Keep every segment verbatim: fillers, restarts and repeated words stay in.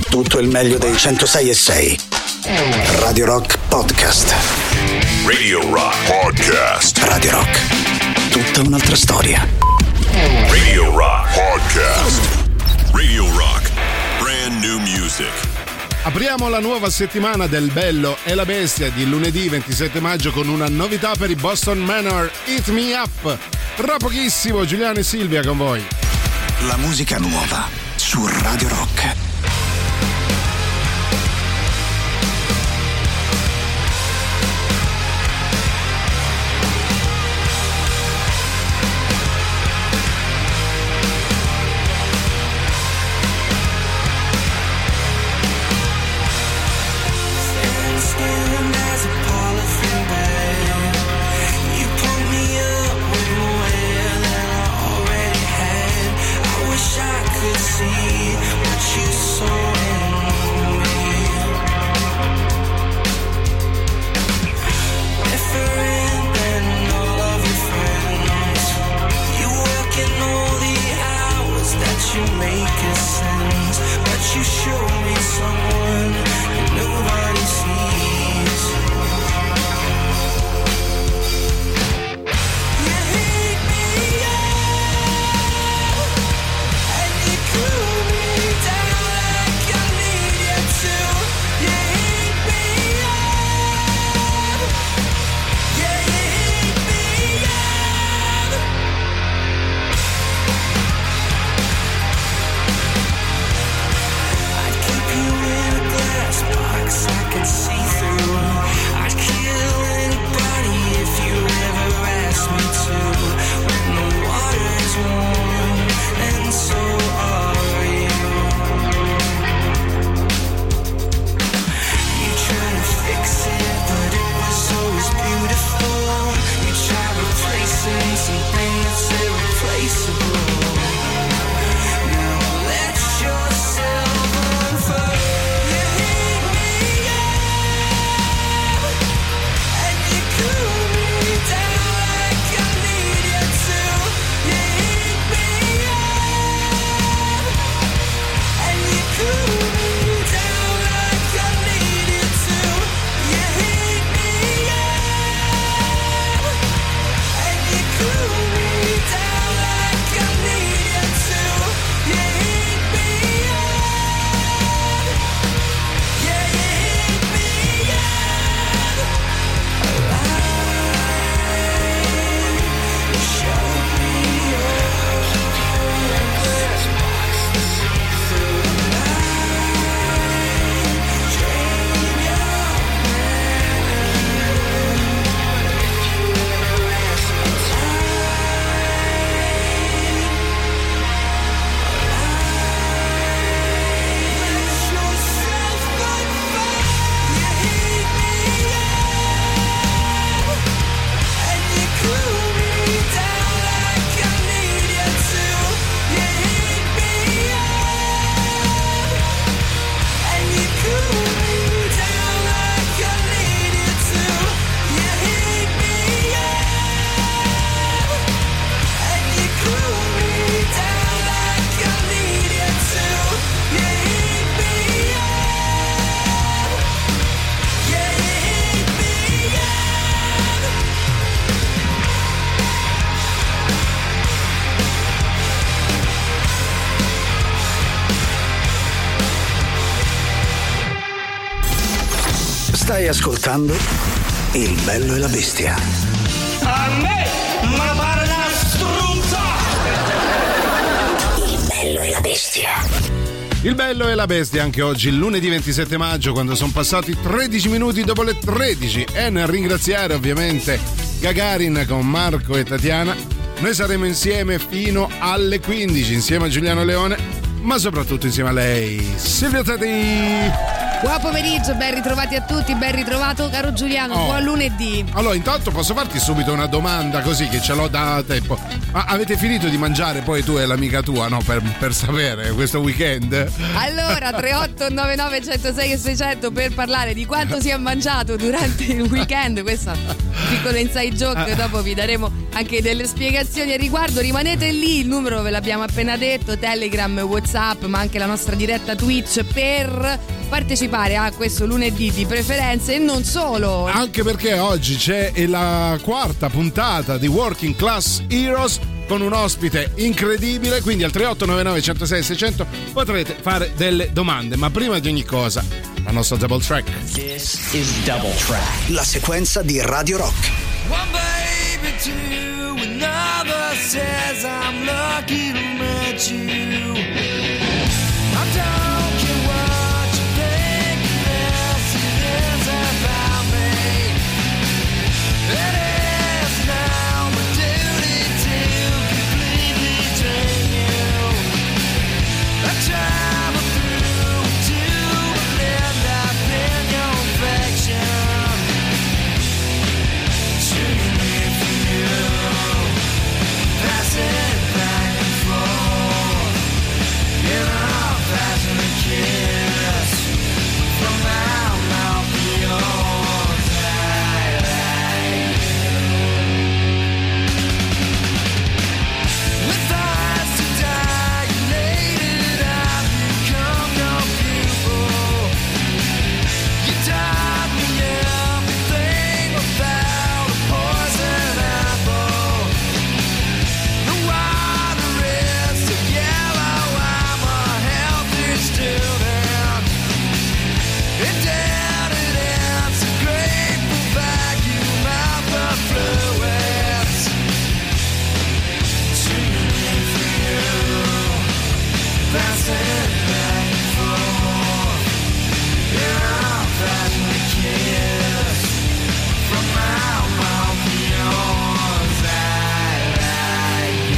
tutto il meglio dei centosei e sei. Radio Rock Podcast. Radio Rock Podcast. Radio Rock. Tutta un'altra storia. Radio Rock Podcast. Radio Rock. Brand new music. Apriamo la nuova settimana del Bello e la Bestia di lunedì ventisette maggio con una novità per i Boston Manor, Eat Me Up. Tra pochissimo Giuliano e Silvia con voi. La musica nuova su Radio Rock. Stai ascoltando Il Bello e la Bestia. A me, ma pare una struzza! Il Bello e la Bestia. Il Bello e la Bestia anche oggi, lunedì ventisette maggio, quando sono passati tredici minuti dopo le tredici. E nel ringraziare ovviamente Gagarin con Marco e Tatiana, noi saremo insieme fino alle quindici, insieme a Giuliano Leone, ma soprattutto insieme a lei, Silvia Tati. Buon pomeriggio, ben ritrovati a tutti, ben ritrovato caro Giuliano, Oh. buon lunedì. Allora, intanto posso farti subito una domanda così che ce l'ho da tempo. Ma avete finito di mangiare poi tu e l'amica tua, no? Per, per sapere questo weekend? Allora, tre otto nove nove uno zero sei e seicento per parlare di quanto si è mangiato durante il weekend. Questo è un piccolo inside joke, dopo vi daremo anche delle spiegazioni al riguardo. Rimanete lì, il numero ve l'abbiamo appena detto, Telegram, WhatsApp, ma anche la nostra diretta Twitch per partecipare a questo lunedì di preferenze e non solo. Anche perché oggi c'è la quarta puntata di Working Class Heroes con un ospite incredibile, quindi al tre otto nove nove uno zero sei seicento potrete fare delle domande, ma prima di ogni cosa la nostra double track. This is Double Track. La sequenza di Radio Rock. One baby, two, another says I'm lucky to meet you. I don't care what you think, this is about me. It is now my duty to completely drain you. I travel through to end up in your affection. Shooting for you, passing back and forth. You know, passing a kiss from my mouth to yours. I like you. With eyes to dilated, I've become your pupil. You taught me everything about a poison apple. The water is so yellow, I'm a healthy student. Indebted and so grateful, vacuum out the fluids. Shooting for you, passing back and forth. Yeah, passing a kiss from my mouth to yours. I like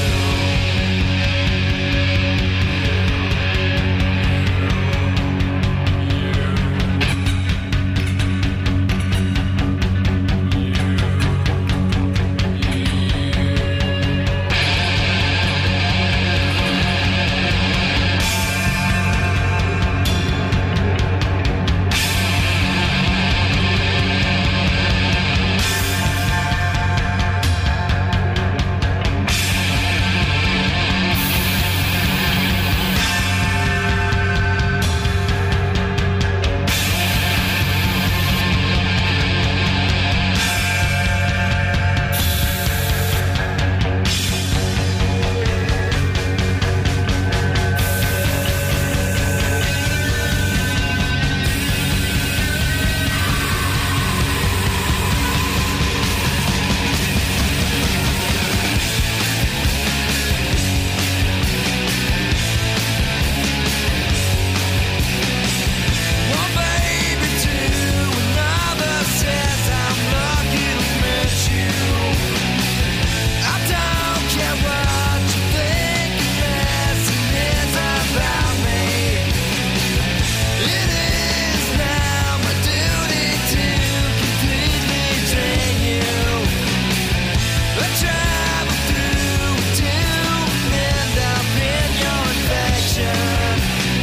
one baby, two, another says I'm lucky to meet you. I don't care what you think, this is about me. It is now my duty to completely drain you. I travel through to end up in your infection.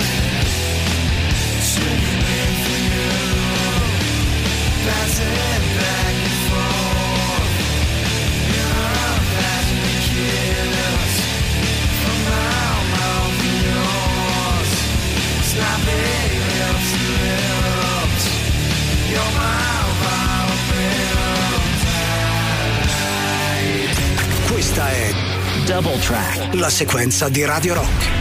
Shooting for you, passing back and forth. You're passing a kiss from my mouth to yours. Sloppy lips to lips. You're my violence. Questa è Double Track. la sequenza di Radio Rock.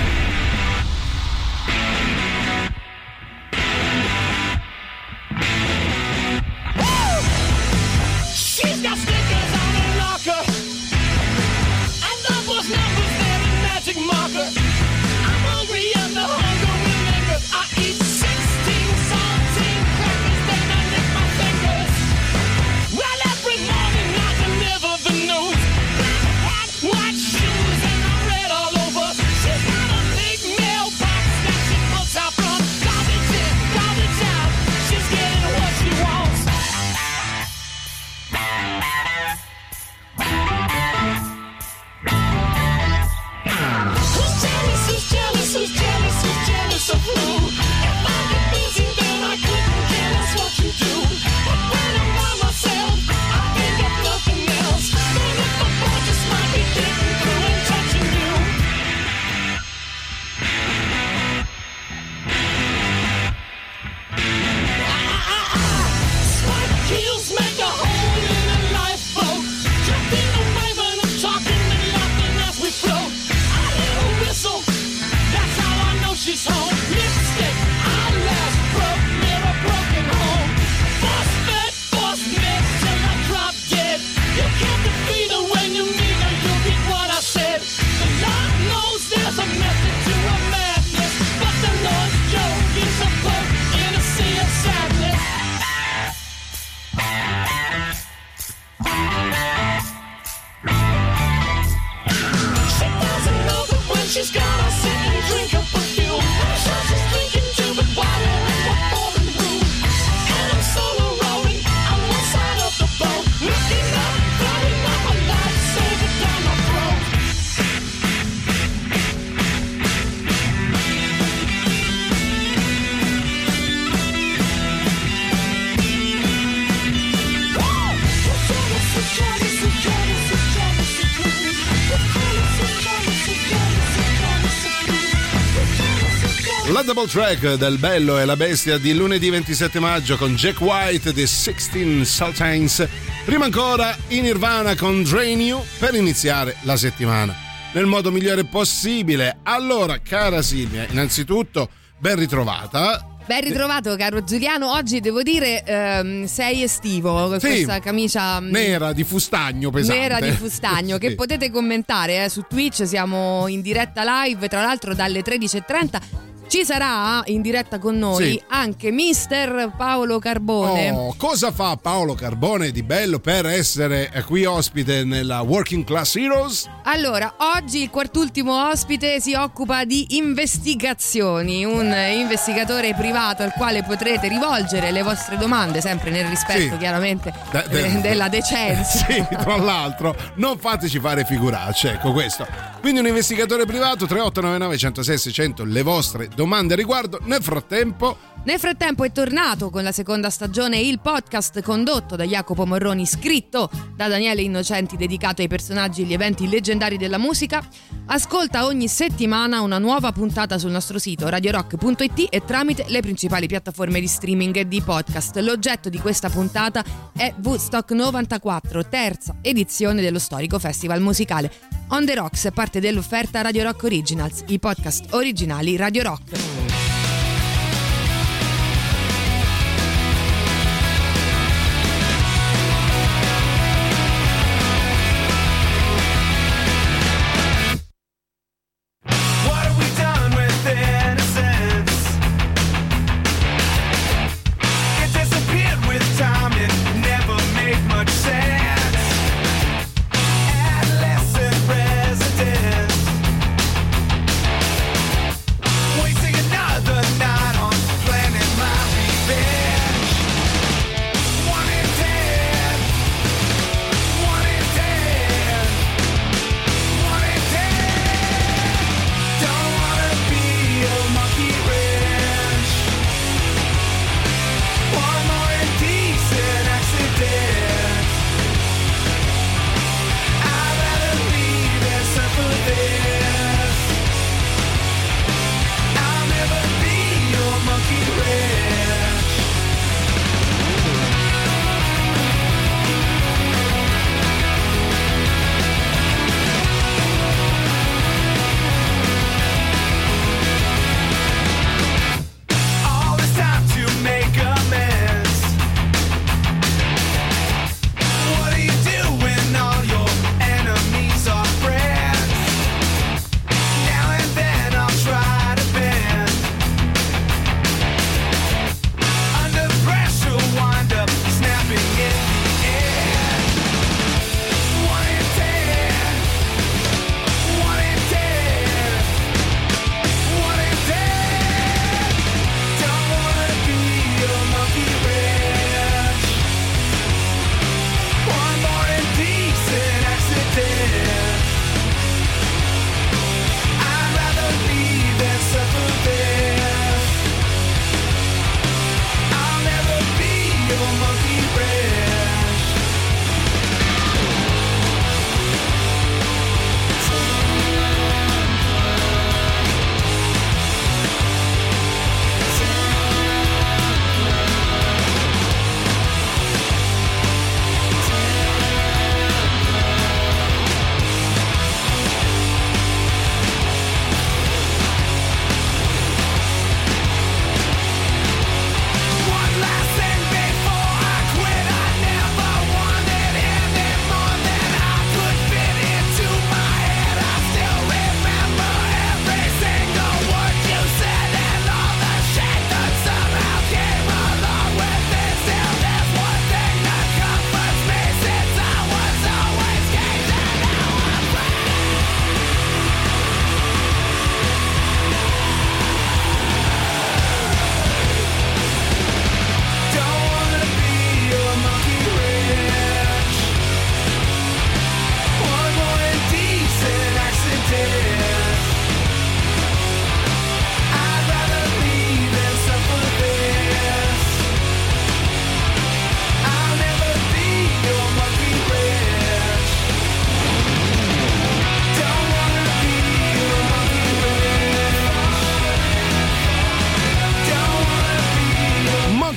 She's got stickers on her locker, and numbers, numbers, they're a magic marker. I'm hungry and the hunger will linger. I eat sixteen saltine crackers, then I lick my fingers. Well, every morning I deliver the news. Black hat, white shoes, and I'm red all over. She's got a La double track del Bello e la Bestia di lunedì ventisette maggio con Jack White di sixteen Sultans. Prima ancora in Nirvana con Drain You per iniziare la settimana nel modo migliore possibile. Allora, cara Silvia, innanzitutto ben ritrovata. Ben ritrovato, caro Giuliano. Oggi devo dire ehm, sei estivo con Sì, questa camicia mh, nera di fustagno pesante. nera di fustagno che Sì. potete commentare eh, su Twitch. Siamo in diretta live, tra l'altro dalle tredici e trenta ci sarà in diretta con noi Sì. anche mister Paolo Carbone. Oh, cosa fa Paolo Carbone di bello per essere qui ospite nella Working Class Heroes? Allora, oggi il quartultimo ospite si occupa di investigazioni, un investigatore privato al quale potrete rivolgere le vostre domande, sempre nel rispetto Sì. chiaramente Da- de- de- della decenza. Sì, tra l'altro, non fateci fare figuracce, ecco questo. Quindi un investigatore privato, tre otto nove nove uno zero sei sei zero zero, le vostre domande a riguardo. Nel frattempo, Nel frattempo è tornato con la seconda stagione il podcast condotto da Jacopo Morroni, scritto da Daniele Innocenti, dedicato ai personaggi e agli eventi leggendari della musica. Ascolta ogni settimana una nuova puntata sul nostro sito radio rock punto it e tramite le principali piattaforme di streaming e di podcast. L'oggetto di questa puntata è Woodstock novantaquattro, terza edizione dello storico festival musicale. On the Rocks è parte dell'offerta Radio Rock Originals, i podcast originali Radio Rock. What have we done with innocence? It disappeared with time, it never made much sense. Adolescent residents, wasting a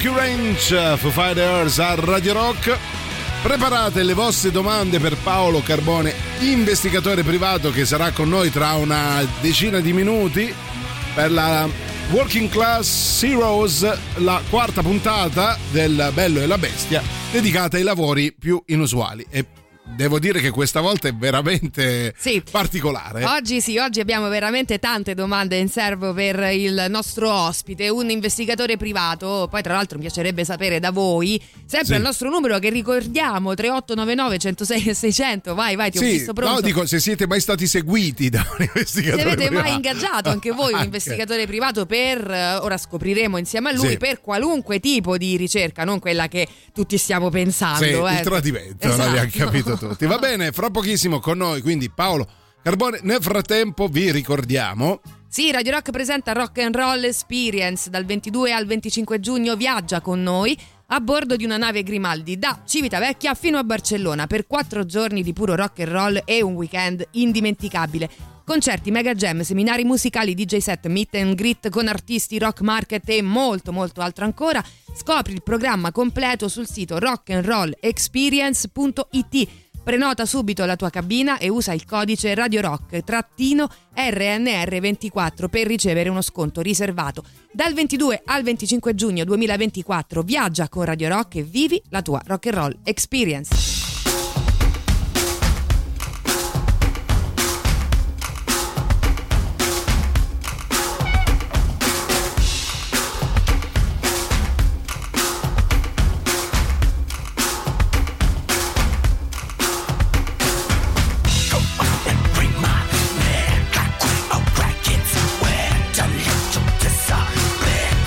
Monkey Ranch, Foo Fighters a Radio Rock. Preparate le vostre domande per Paolo Carbone, investigatore privato, che sarà con noi tra una decina di minuti per la Working Class Heroes, la quarta puntata del Bello e la Bestia, dedicata ai lavori più inusuali. E devo dire che questa volta è veramente sì. particolare. Oggi sì, oggi abbiamo veramente tante domande in serbo per il nostro ospite, un investigatore privato. Poi tra l'altro mi piacerebbe sapere da voi, sempre sì. il nostro numero che ricordiamo, tre otto nove nove uno zero sei sei zero zero. Vai, vai, ti sì, ho visto pronto. No, dico, se siete mai stati seguiti da un investigatore se avete privato. mai ingaggiato anche voi un Anche. investigatore privato per, ora scopriremo insieme a lui, sì. per qualunque tipo di ricerca, non quella che tutti stiamo pensando. Sì, eh. il tradimento, esatto. l'abbiamo capito tutti. Va bene, fra pochissimo con noi, quindi Paolo Carbone. Nel frattempo vi ricordiamo. Sì, Radio Rock presenta Rock and Roll Experience dal ventidue al venticinque giugno. Viaggia con noi a bordo di una nave Grimaldi da Civitavecchia fino a Barcellona per quattro giorni di puro rock and roll e un weekend indimenticabile. Concerti, mega jam, seminari musicali, D J set, meet and greet con artisti, rock market e molto molto altro ancora. Scopri il programma completo sul sito rock and roll experience punto it. Prenota subito la tua cabina e usa il codice Radio Rock trattino R N R ventiquattro per ricevere uno sconto riservato. Dal ventidue al venticinque giugno duemilaventiquattro viaggia con Radio Rock e vivi la tua rock and roll experience.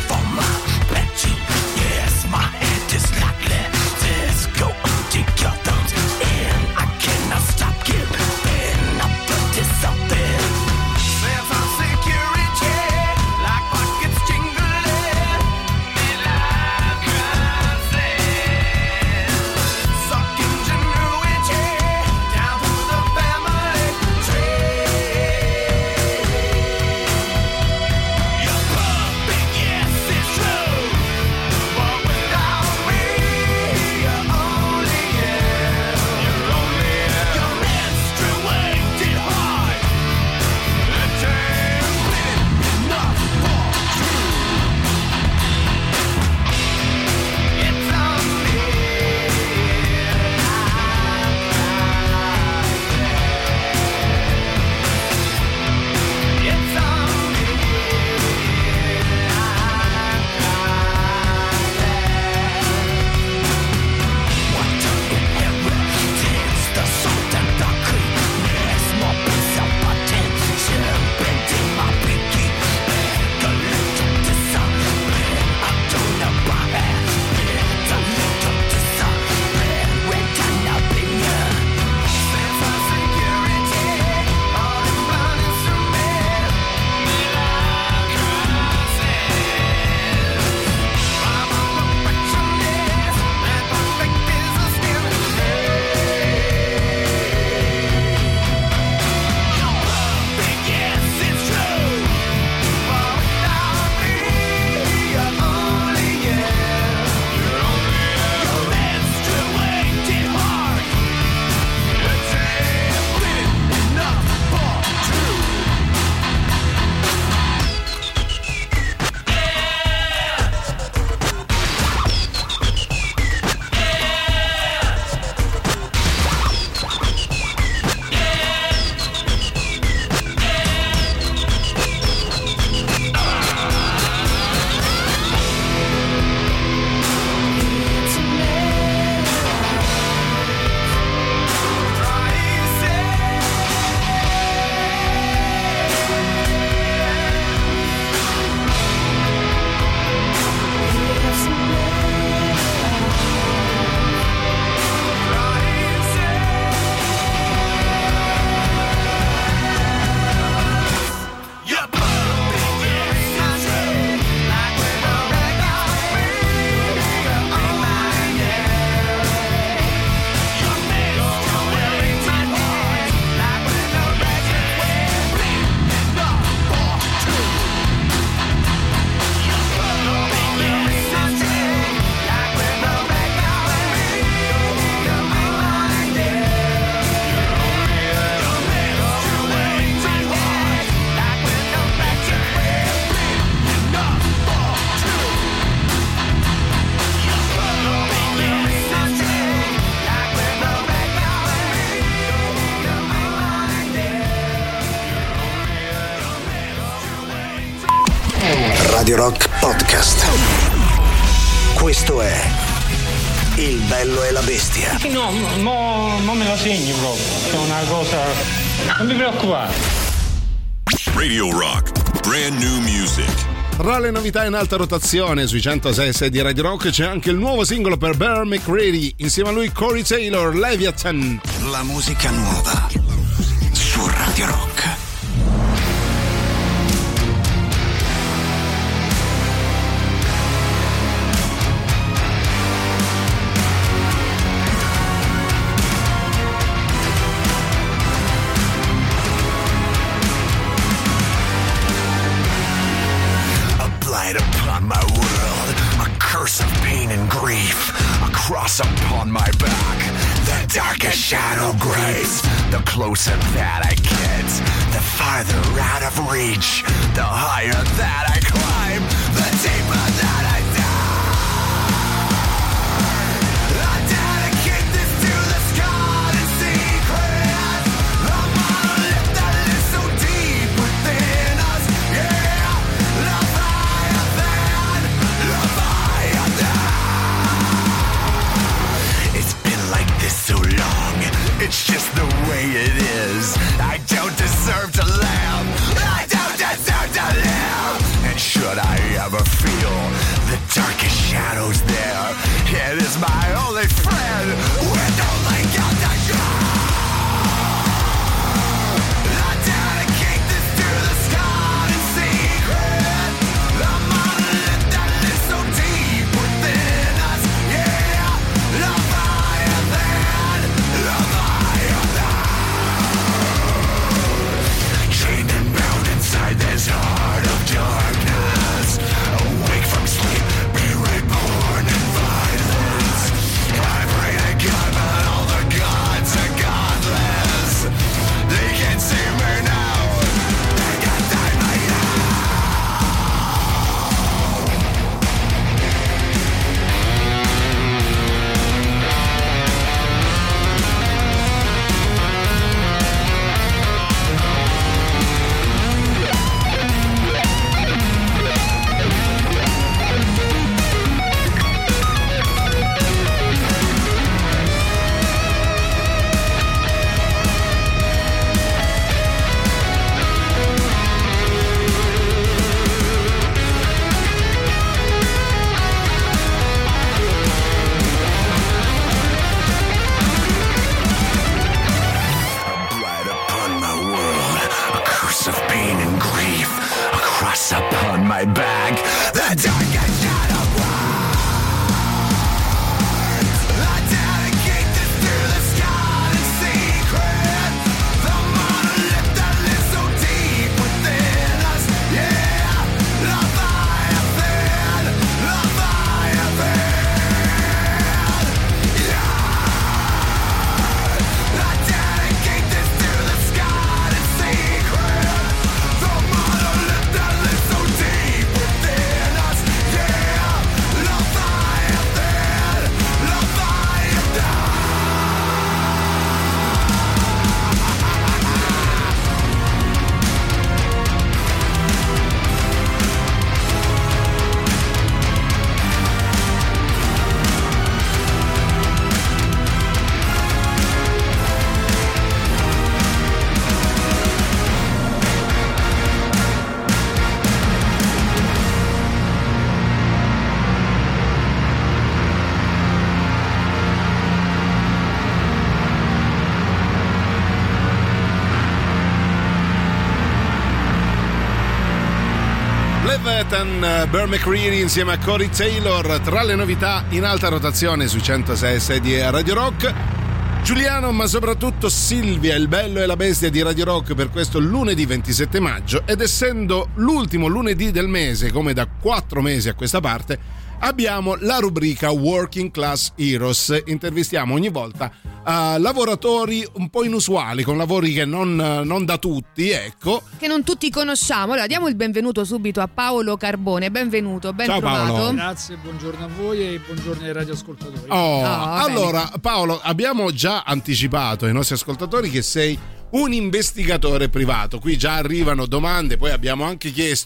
Yes, my head is like lettuce. Go together. Radio Rock Podcast. Questo è Il bello e la bestia. No, mo, mo me lo segni proprio. È una cosa. Non mi preoccupare. Radio Rock, brand new music. Tra le novità in alta rotazione sui centosei e sei di Radio Rock c'è anche il nuovo singolo per Bear McCreary, insieme a lui Corey Taylor, Leviathan. La musica nuova su Radio Rock. Upon my world, a curse of pain and grief, a cross upon my back, the darkest shadow creeps. The closer that I get, the farther out of reach, the higher that I climb, the deeper that I dive. I dedicate this to the sky in secret, the monolith that lives so deep within us, yeah, Leviathan, Leviathan. It's been like this so long, it's just the way it is. I don't deserve to live, I don't deserve to live. And should I ever feel the darkest shadows there, it is my only friend with only guilt to show. I dedicate this to the sky in secret, the monolith that lives so deep within us, yeah, Leviathan, Leviathan. Chained and bound inside this heart of darkness, awake from sleep, be reborn in violence. I pray to God, but all the gods are godless. They can't see me now, they can't die me blight upon my world, a curse of pain and grief, a cross upon my back, the darkest shadow burns. I dedicate this to the sky in secret, the monolith that lives so deep within us, yeah, Leviathan, Leviathan. I dedicate this to the sky in secret, the monolith that lives so deep within us, yeah, Leviathan, Leviathan. Leviathan, Bear McCreary insieme a Corey Taylor, tra le novità in alta rotazione sui centosei e sei di Radio Rock. Giuliano, ma soprattutto Silvia, il bello e la bestia di Radio Rock per questo lunedì ventisette maggio, ed essendo l'ultimo lunedì del mese, come da quattro mesi a questa parte, abbiamo la rubrica Working Class Heroes. Intervistiamo ogni volta uh, lavoratori un po' inusuali, con lavori che non, non da tutti, ecco. Che non tutti conosciamo. Allora diamo il benvenuto subito a Paolo Carbone. Benvenuto, ben Ciao, trovato. Paolo. Grazie, buongiorno a voi e buongiorno ai radioascoltatori. Oh, Oh, allora Paolo, abbiamo già anticipato ai nostri ascoltatori che sei un investigatore privato. Qui già arrivano domande, poi abbiamo anche chiesto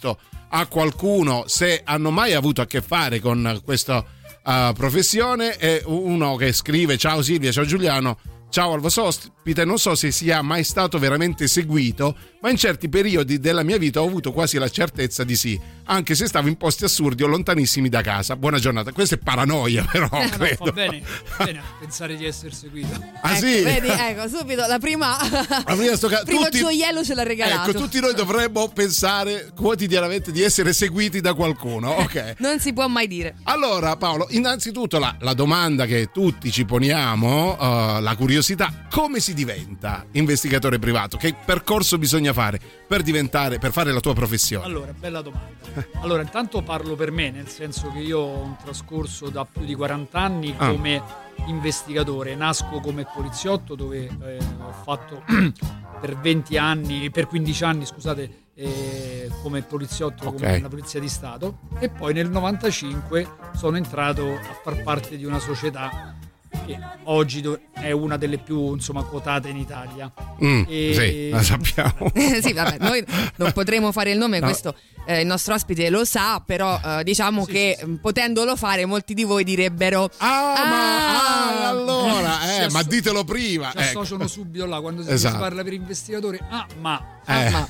a qualcuno se hanno mai avuto a che fare con questa uh, professione. È uno che scrive: ciao Silvia, ciao Giuliano, ciao al vostro ospite, non so se sia mai stato veramente seguito, ma in certi periodi della mia vita ho avuto quasi la certezza di sì, anche se stavo in posti assurdi o lontanissimi da casa. Buona giornata. Questa è paranoia, però Eh, no, credo. fa bene, fa bene a pensare di essere seguito. Ah, ecco, sì? vedi, ecco, subito la prima La prima sto ca- primo tutti- gioiello ce l'ha regalato. Ecco, tutti noi dovremmo pensare quotidianamente di essere seguiti da qualcuno, ok? Non si può mai dire. Allora Paolo, innanzitutto la, la domanda che tutti ci poniamo, uh, la curiosità: come si diventa investigatore privato? Che percorso bisogna fare per diventare, per fare la tua professione? Allora, bella domanda. Allora, intanto parlo per me, nel senso che io ho un trascorso da più di quaranta anni Ah. come investigatore. Nasco come poliziotto, dove eh, ho fatto per venti anni, per quindici anni, scusate, eh, come poliziotto, Ok. come nella Polizia di Stato, e poi nel novantacinque sono entrato a far parte di una società che oggi do- è una delle più, insomma, quotate in Italia. Mm, E- sì, la sappiamo. Sì, vabbè, noi non potremo fare il nome, No. questo eh, il nostro ospite lo sa, però eh, diciamo Sì, che sì, sì. mh, potendolo fare molti di voi direbbero Ah, ma Ah! ah, allora, Si eh, asso- ma ditelo prima. Ci ecco. associano subito là quando si, Esatto. si parla per investigatore. Ah, ma Eh. ma-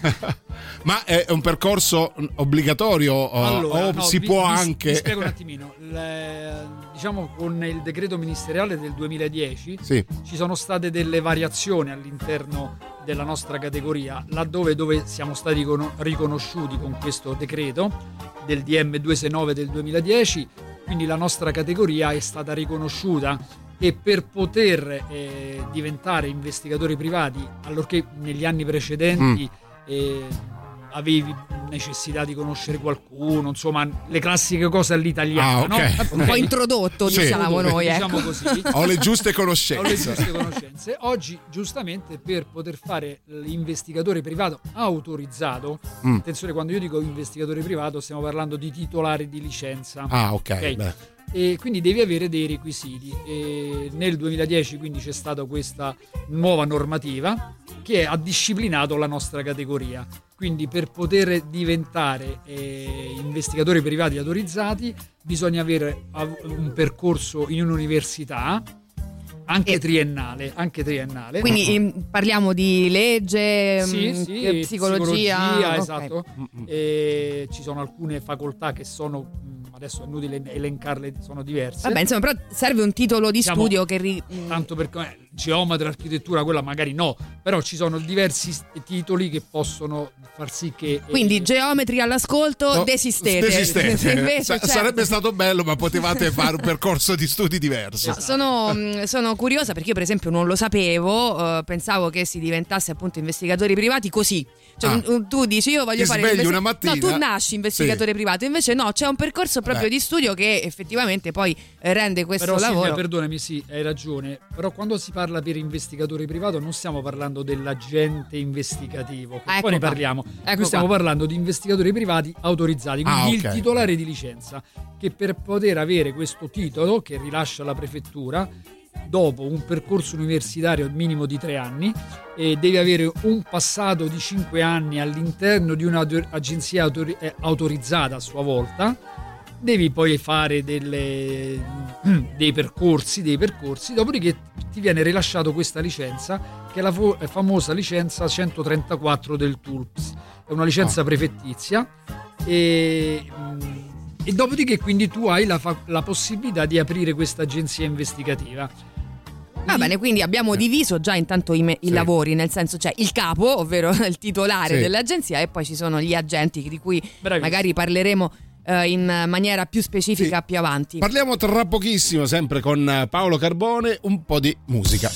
Ma è un percorso obbligatorio o, allora, o no, si vi- può vi- anche vi spiego un attimino. Le- diciamo, con il decreto ministeriale del duemiladieci Sì. ci sono state delle variazioni all'interno della nostra categoria, laddove dove siamo stati cono- riconosciuti con questo decreto del D M duecentosessantanove del duemiladieci, quindi la nostra categoria è stata riconosciuta, e per poter eh, diventare investigatori privati, allorché negli anni precedenti eh, avevi necessità di conoscere qualcuno, insomma le classiche cose all'italiana, Ah, ok. no? un po' introdotto, Sì. diciamo noi, diciamo ecco. così. ho le giuste Ho le conoscenze. giuste conoscenze. Oggi, giustamente, per poter fare l'investigatore privato autorizzato, Mm. attenzione, quando io dico investigatore privato stiamo parlando di titolare di licenza. Ah, ok. Ok. Beh. E quindi devi avere dei requisiti. E nel duemiladieci quindi c'è stata questa nuova normativa che ha disciplinato la nostra categoria. Quindi per poter diventare eh, investigatori privati autorizzati bisogna avere av- un percorso in un'università anche E- triennale, anche triennale. Quindi ehm, parliamo di legge, Sì, mh, sì, eh, psicologia, ok. esatto. E ci sono alcune facoltà che sono, mh, adesso è inutile elencarle, sono diverse. Vabbè, insomma, però serve un titolo di Diciamo, studio che ri- mh, Tanto per eh, geometra, architettura, quella magari no, però ci sono diversi s- titoli che possono far sì che eh, quindi geometri all'ascolto, No, desistete. desistete. Invece, Sa- certo. Sarebbe stato bello, ma potevate fare un percorso di studi diverso. No, sono, mh, sono curiosa perché io per esempio non lo sapevo, eh, pensavo che si diventasse appunto investigatori privati così. Cioè, Ah. un- un- tu dici io voglio Ti fare svegli investi- una mattina- No, tu nasci investigatore Sì. privato, invece no, c'è un percorso proprio Beh. di studio che effettivamente poi eh, rende questo Però Silvia, lavoro. perdonami, sì, hai ragione, però quando si parla per investigatore privato non stiamo parlando dell'agente investigativo, che Ah, ecco poi ne qua. parliamo. Ecco Noi stiamo qua. parlando di investigatori privati autorizzati, quindi Ah, ok. il titolare di licenza, che per poter avere questo titolo che rilascia la prefettura dopo un percorso universitario minimo di tre anni, e deve avere un passato di cinque anni all'interno di un'agenzia autori- eh, autorizzata a sua volta. Devi poi fare delle, dei percorsi, dei percorsi, dopodiché ti viene rilasciato questa licenza, che è la fo- famosa licenza centotrentaquattro del T U L P S. È una licenza Ah. prefettizia e, mh, e dopodiché quindi tu hai la, fa- la possibilità di aprire questa agenzia investigativa. Va bene, quindi abbiamo diviso già intanto i, me- i Sì. lavori, nel senso c'è il capo, ovvero il titolare Sì. dell'agenzia, e poi ci sono gli agenti di cui Bravissimo. magari parleremo eh, in maniera più specifica Sì. più avanti. Parliamo tra pochissimo, sempre con Paolo Carbone, un po' di musica.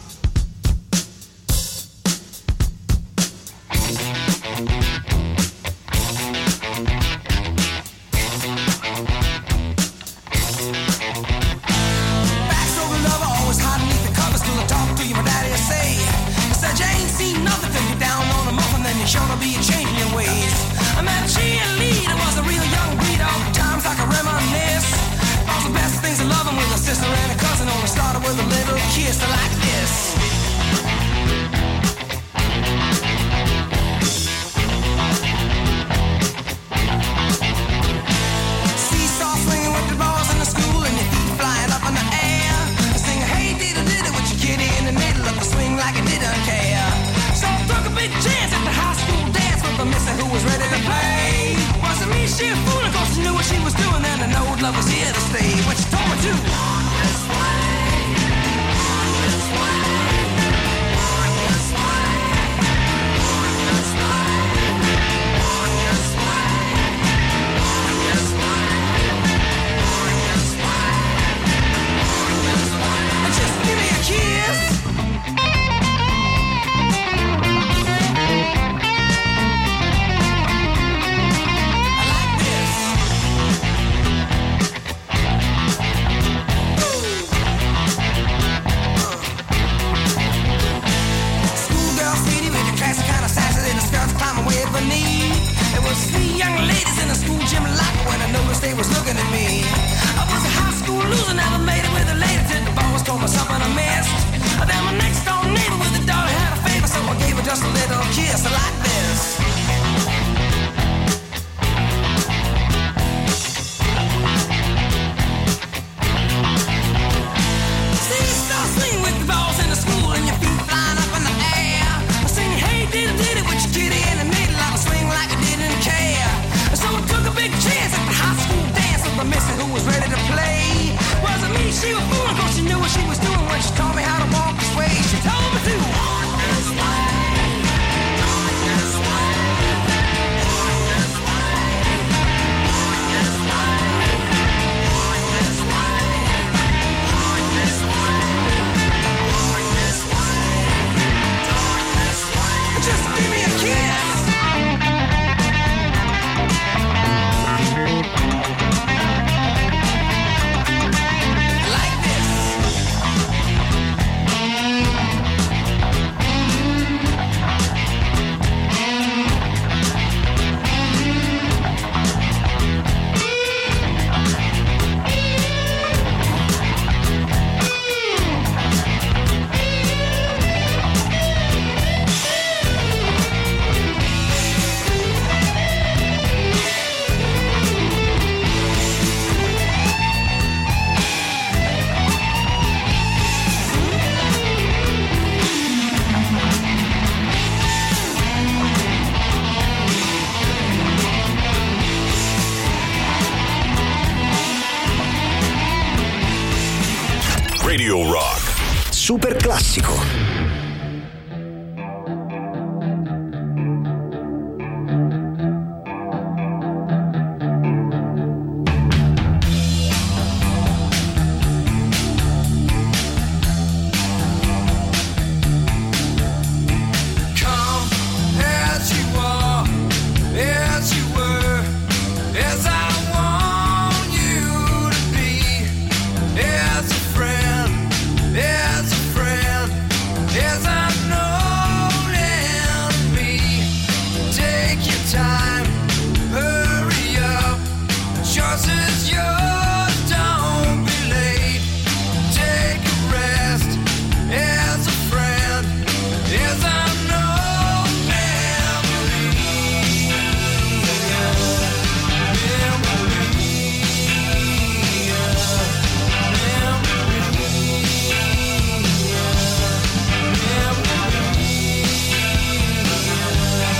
Back's over lover, always hiding beneath the covers till I talk to you, my daddy say. He said you ain't seen nothing till you're down on a muffin, then you're sure to be changing your ways. I met a cheerleader, was a real young breed, all times I can reminisce. All the best things of loving with a sister and a cousin, only started with a little kiss like this. to walk this way, walk this way, walk this way, walk this way, walk this way, walk this way, walk this way, walk this way. Just give me a kiss. There was three young ladies in the school gym locker when I noticed they was looking at me. I was a high school loser, never made it with a lady till the boss told me something I missed. Then my next door neighbor with a daughter had a favor, so I gave her just a little kiss like this. See you start swinging with the balls in the school and your feet flying up in the air. I sing, hey, diddy diddy with your kitty in the middle. I was swing like I didn't care. So I took a big chance at the high school dance with my missus who was ready to play. Wasn't me, she was fooling, cause she knew what she was doing when she taught me how to walk this way. She told me to walk this way, walk this way, walk this way, walk this way, walk this way, walk this way, walk this way, walk this way. Just give me a kiss. Radio Rock. Super classico.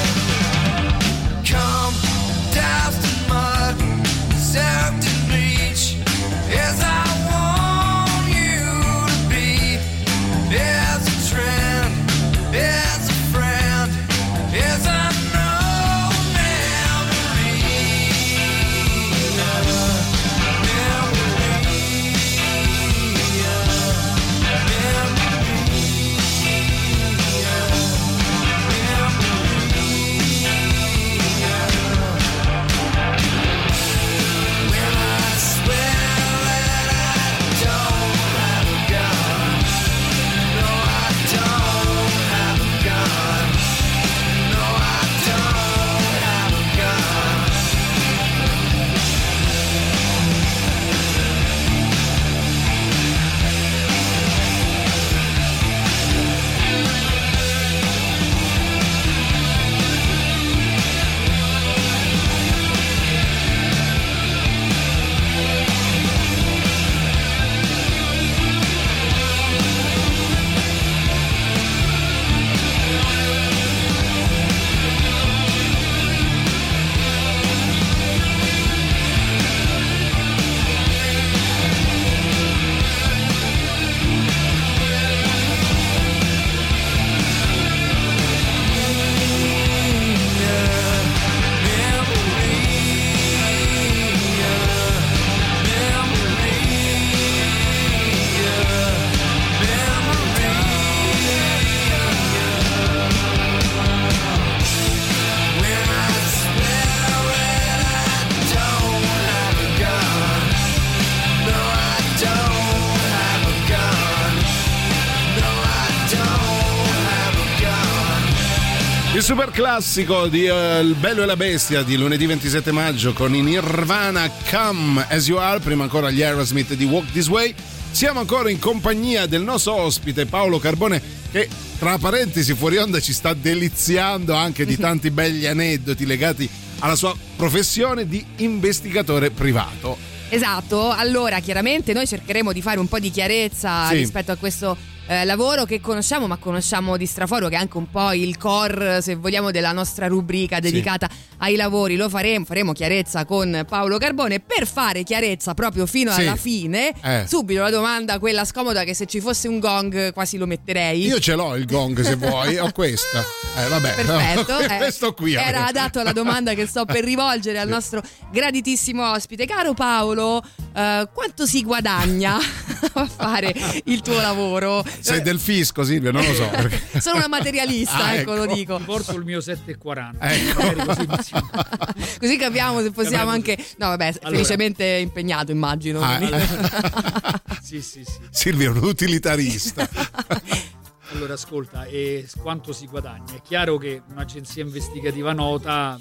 Come doused in mud, served in bleach. Il super classico di uh, Il Bello e la Bestia di lunedì ventisette maggio con i Nirvana, Come As You Are, prima ancora gli Aerosmith di Walk This Way. Siamo ancora in compagnia del nostro ospite Paolo Carbone, che tra parentesi fuori onda ci sta deliziando anche di tanti belli aneddoti legati alla sua professione di investigatore privato. Esatto, allora chiaramente noi cercheremo di fare un po' di chiarezza sì. rispetto a questo eh, lavoro che conosciamo, ma conosciamo di straforo, che è anche un po' il core, se vogliamo, della nostra rubrica dedicata sì. ai lavori. Lo faremo, faremo chiarezza con Paolo Carbone. Per fare chiarezza proprio fino sì. alla fine, eh. subito la domanda, quella scomoda, che se ci fosse un gong quasi lo metterei. Io ce l'ho il gong, se vuoi, ho questa. Eh, vabbè, perfetto. No, questo qui era adatto alla domanda che sto per rivolgere al nostro graditissimo ospite. Caro Paolo, eh, quanto si guadagna a fare il tuo lavoro? Sei del fisco, Silvia, non lo so. Perché... Sono una materialista, ah, ecco, ecco, lo dico. Ti porto il mio sette e quaranta. Ecco. Così, così capiamo se possiamo anche. No, vabbè, allora... felicemente impegnato, immagino. Ah, eh. sì, sì, sì. Silvia è un utilitarista. Allora, ascolta, e quanto si guadagna? È chiaro che un'agenzia investigativa nota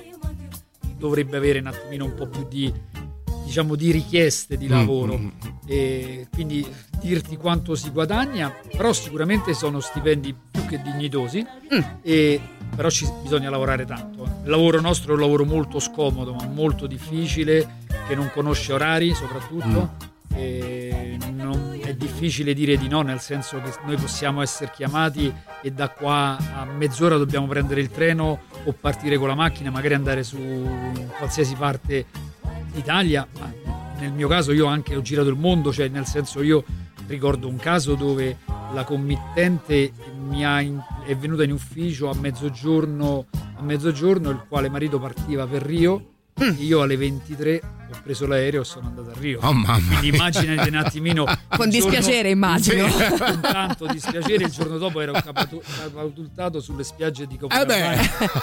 dovrebbe avere un attimino un po' più di, diciamo, di richieste di lavoro, mm. e quindi dirti quanto si guadagna, però sicuramente sono stipendi più che dignitosi, mm. e però ci, bisogna lavorare tanto. Il lavoro nostro è un lavoro molto scomodo, ma molto difficile, che non conosce orari soprattutto, mm. e non, è difficile dire di no, nel senso che noi possiamo essere chiamati e da qua a mezz'ora dobbiamo prendere il treno o partire con la macchina, magari andare su qualsiasi parte d'Italia, ma nel mio caso io anche ho girato il mondo, cioè nel senso, io ricordo un caso dove la committente mi ha in, è venuta in ufficio a mezzogiorno, a mezzogiorno il quale marito partiva per Rio, mm. io alle ventitré ho preso l'aereo e sono andato a Rio. Oh, mamma quindi immaginate un attimino. Con dispiacere, immagino. Sì, con tanto dispiacere. Il giorno dopo ero catapultato sulle spiagge di Copacabana,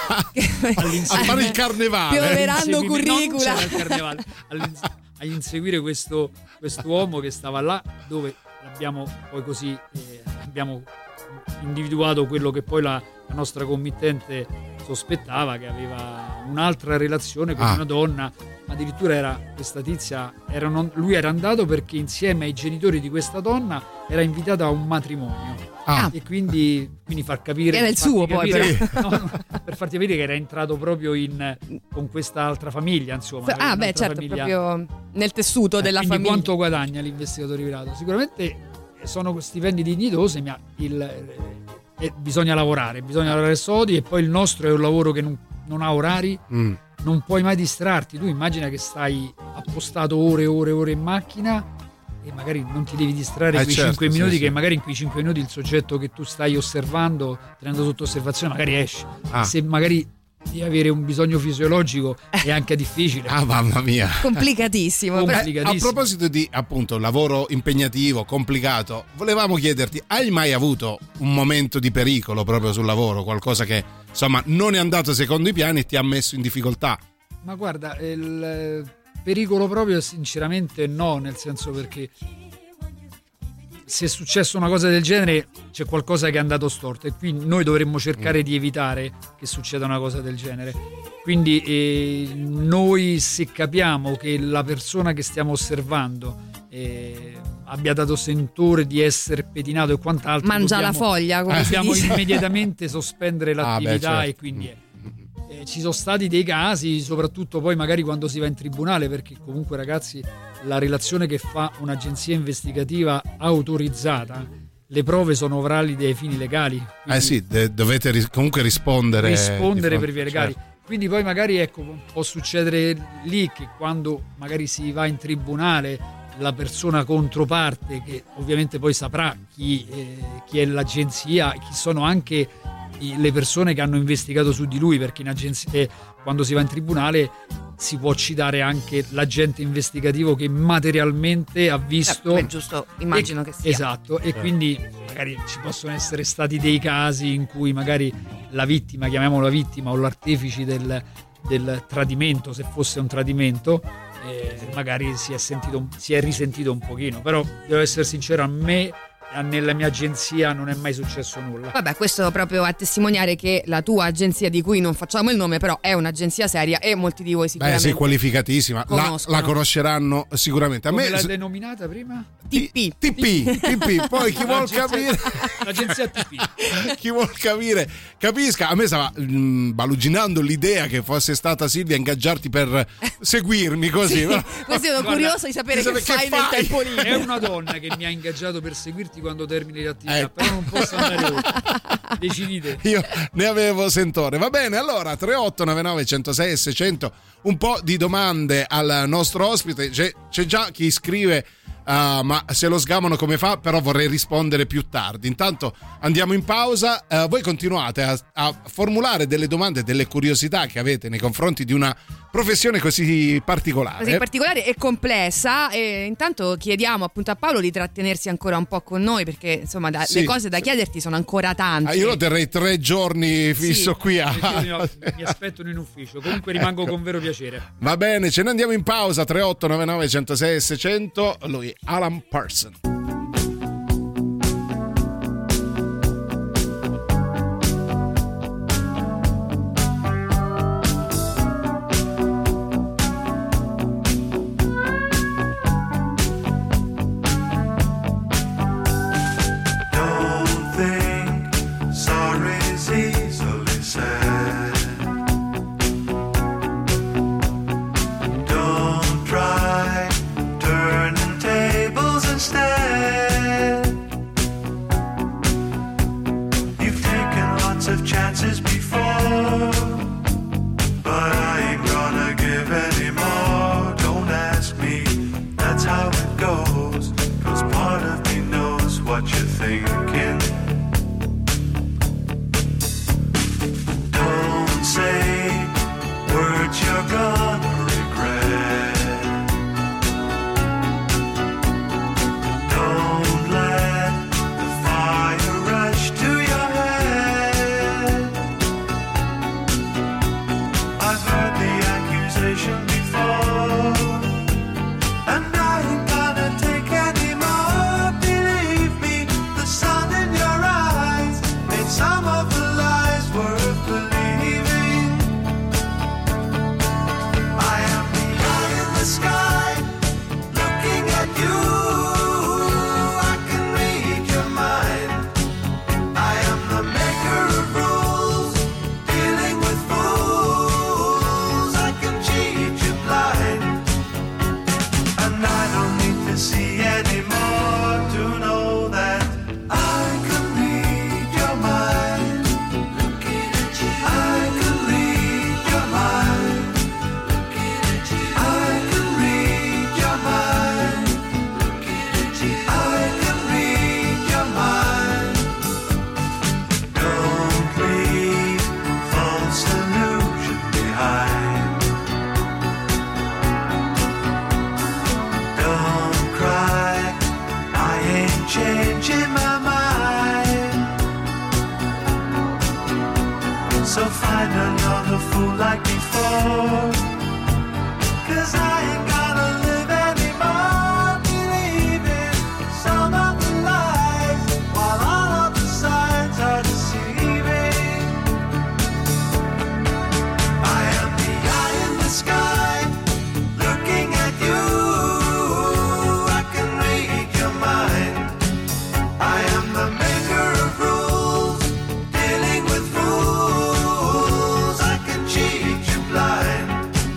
eh a fare il carnevale, pioverando curricula, no, il carnevale, a inseguire questo quest'uomo che stava là, dove abbiamo poi così eh, abbiamo individuato quello che poi la, la nostra committente sospettava, che aveva un'altra relazione con ah. una donna. Addirittura era questa tizia, era non, lui era andato perché insieme ai genitori di questa donna era invitata a un matrimonio, ah. e quindi, quindi far capire, era il suo capire, poi però. No, no, per farti capire che era entrato proprio in, con questa altra famiglia, insomma. Ah beh, certo, famiglia. Proprio nel tessuto eh, della quindi famiglia. Quanto guadagna l'investigatore privato? Sicuramente sono stipendi dignitosi, ma il, eh, bisogna lavorare, bisogna lavorare sodi, e poi il nostro è un lavoro che non, non ha orari, mm. non puoi mai distrarti. Tu immagina che stai appostato ore e ore e ore in macchina e magari non ti devi distrarre eh quei certo, cinque minuti, sì, che sì. magari in quei cinque minuti il soggetto che tu stai osservando, tenendo sotto osservazione, magari esce. Ah. Se magari di avere un bisogno fisiologico è anche difficile. Ah, mamma mia, complicatissimo. complicatissimo. Eh, a proposito di appunto lavoro impegnativo, complicato, volevamo chiederti: hai mai avuto un momento di pericolo proprio sul lavoro, qualcosa che insomma non è andato secondo i piani e ti ha messo in difficoltà? Ma guarda, il pericolo proprio sinceramente no, nel senso, perché se è successo una cosa del genere c'è qualcosa che è andato storto, e quindi noi dovremmo cercare mm. di evitare che succeda una cosa del genere. Quindi eh, noi, se capiamo che la persona che stiamo osservando eh, abbia dato sentore di essere petinato e quant'altro, mangia dobbiamo, la foglia, come dobbiamo si dice. immediatamente sospendere l'attività. Ah, beh, certo. E quindi eh, eh, ci sono stati dei casi, soprattutto poi magari quando si va in tribunale, perché comunque, ragazzi, la relazione che fa un'agenzia investigativa autorizzata, le prove sono valide ai fini legali. Eh sì, de- dovete ris- comunque rispondere. Rispondere per via legali. Certo. Quindi poi magari, ecco, può succedere lì che quando magari si va in tribunale, la persona controparte, che ovviamente poi saprà chi, eh, chi è l'agenzia, chi sono anche le persone che hanno investigato su di lui, perché in agenzia, eh, quando si va in tribunale si può citare anche l'agente investigativo che materialmente ha visto. È giusto, immagino e, che sia. Esatto, e quindi magari ci possono essere stati dei casi in cui magari la vittima, chiamiamola vittima, o l'artefice del, del tradimento, se fosse un tradimento, eh, magari si è sentito, si è risentito un pochino. Però devo essere sincero, a me nella mia agenzia non è mai successo nulla. Vabbè, questo proprio a testimoniare che la tua agenzia, di cui non facciamo il nome, però è un'agenzia seria e molti di voi sicuramente. Beh, sì, qualificatissima. La, la conosceranno sicuramente. A Come me l'hai denominata prima? T P. T P, T P. Poi chi vuol capire, l'agenzia T P. Chi vuol capire, capisca. A me stava mh, baluginando l'idea che fosse stata Silvia a ingaggiarti per seguirmi così. Sì, no? così sono Guarda, curioso di sapere che, che fai, fai? nel tempo libero. È una donna che mi ha ingaggiato per seguirti quando termini l'attività, Eh. però non posso andare oltre. Decidite. Io ne avevo sentore. Va bene, allora tre otto nove nove uno zero sei seicento, un po' di domande al nostro ospite. C'è, c'è già chi scrive uh, ma se lo sgamano come fa? Però vorrei rispondere più tardi. Intanto andiamo in pausa. Uh, voi continuate a, a formulare delle domande, delle curiosità che avete nei confronti di una professione così particolare. Così particolare e complessa, e intanto chiediamo appunto a Paolo di trattenersi ancora un po' con noi, perché insomma da, Sì. le cose da chiederti sono ancora tante. Ah, io lo terrei tre giorni fisso Sì. qui a... Io mi aspettano in ufficio, comunque rimango con vero piacere. Va bene, ce ne andiamo in pausa. Tre otto nove nove uno zero sei seicento. Lui Alan Parsons. Don't think sorry's easily said. Don't try turning tables instead. You've taken lots of chances before, but I ain't gonna give any more. Don't ask me, that's how it goes. 'Cause part of me knows what you're thinking. Don't say words you're gonna regret. Don't let the fire rush to your head. I've heard the accusation before, and I ain't gonna take any more. Believe me, the sun in your eyes made some of the lies worth believing. I am the eye in the sky, looking at you. I can read your mind. I am the maker of rules, dealing with fools. I can cheat you blind, and I don't need to see anymore to know that I can read your mind. Looking at you, I can read your mind. Looking at you, I can read your mind. Looking at you, I can read your mind. Don't leave false illusion behind. Don't cry, I ain't changing my mind. So find another fool like before, 'cause I ain't gonna live anymore believing some of the lies, while all of the signs are deceiving. I am the eye in the sky, looking at you. I can read your mind. I am the maker of rules, dealing with fools. I can cheat you blind.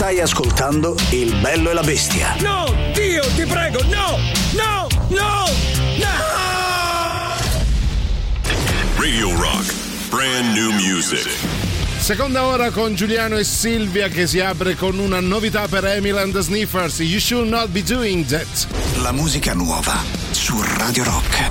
Stai ascoltando Il Bello e la Bestia. No, Dio, ti prego, no, no, no, no! Radio Rock, brand new music. Seconda ora con Giuliano e Silvia che si apre con una novità per Emil and the Sniffers, You Should Not Be Doing That. La musica nuova su Radio Rock.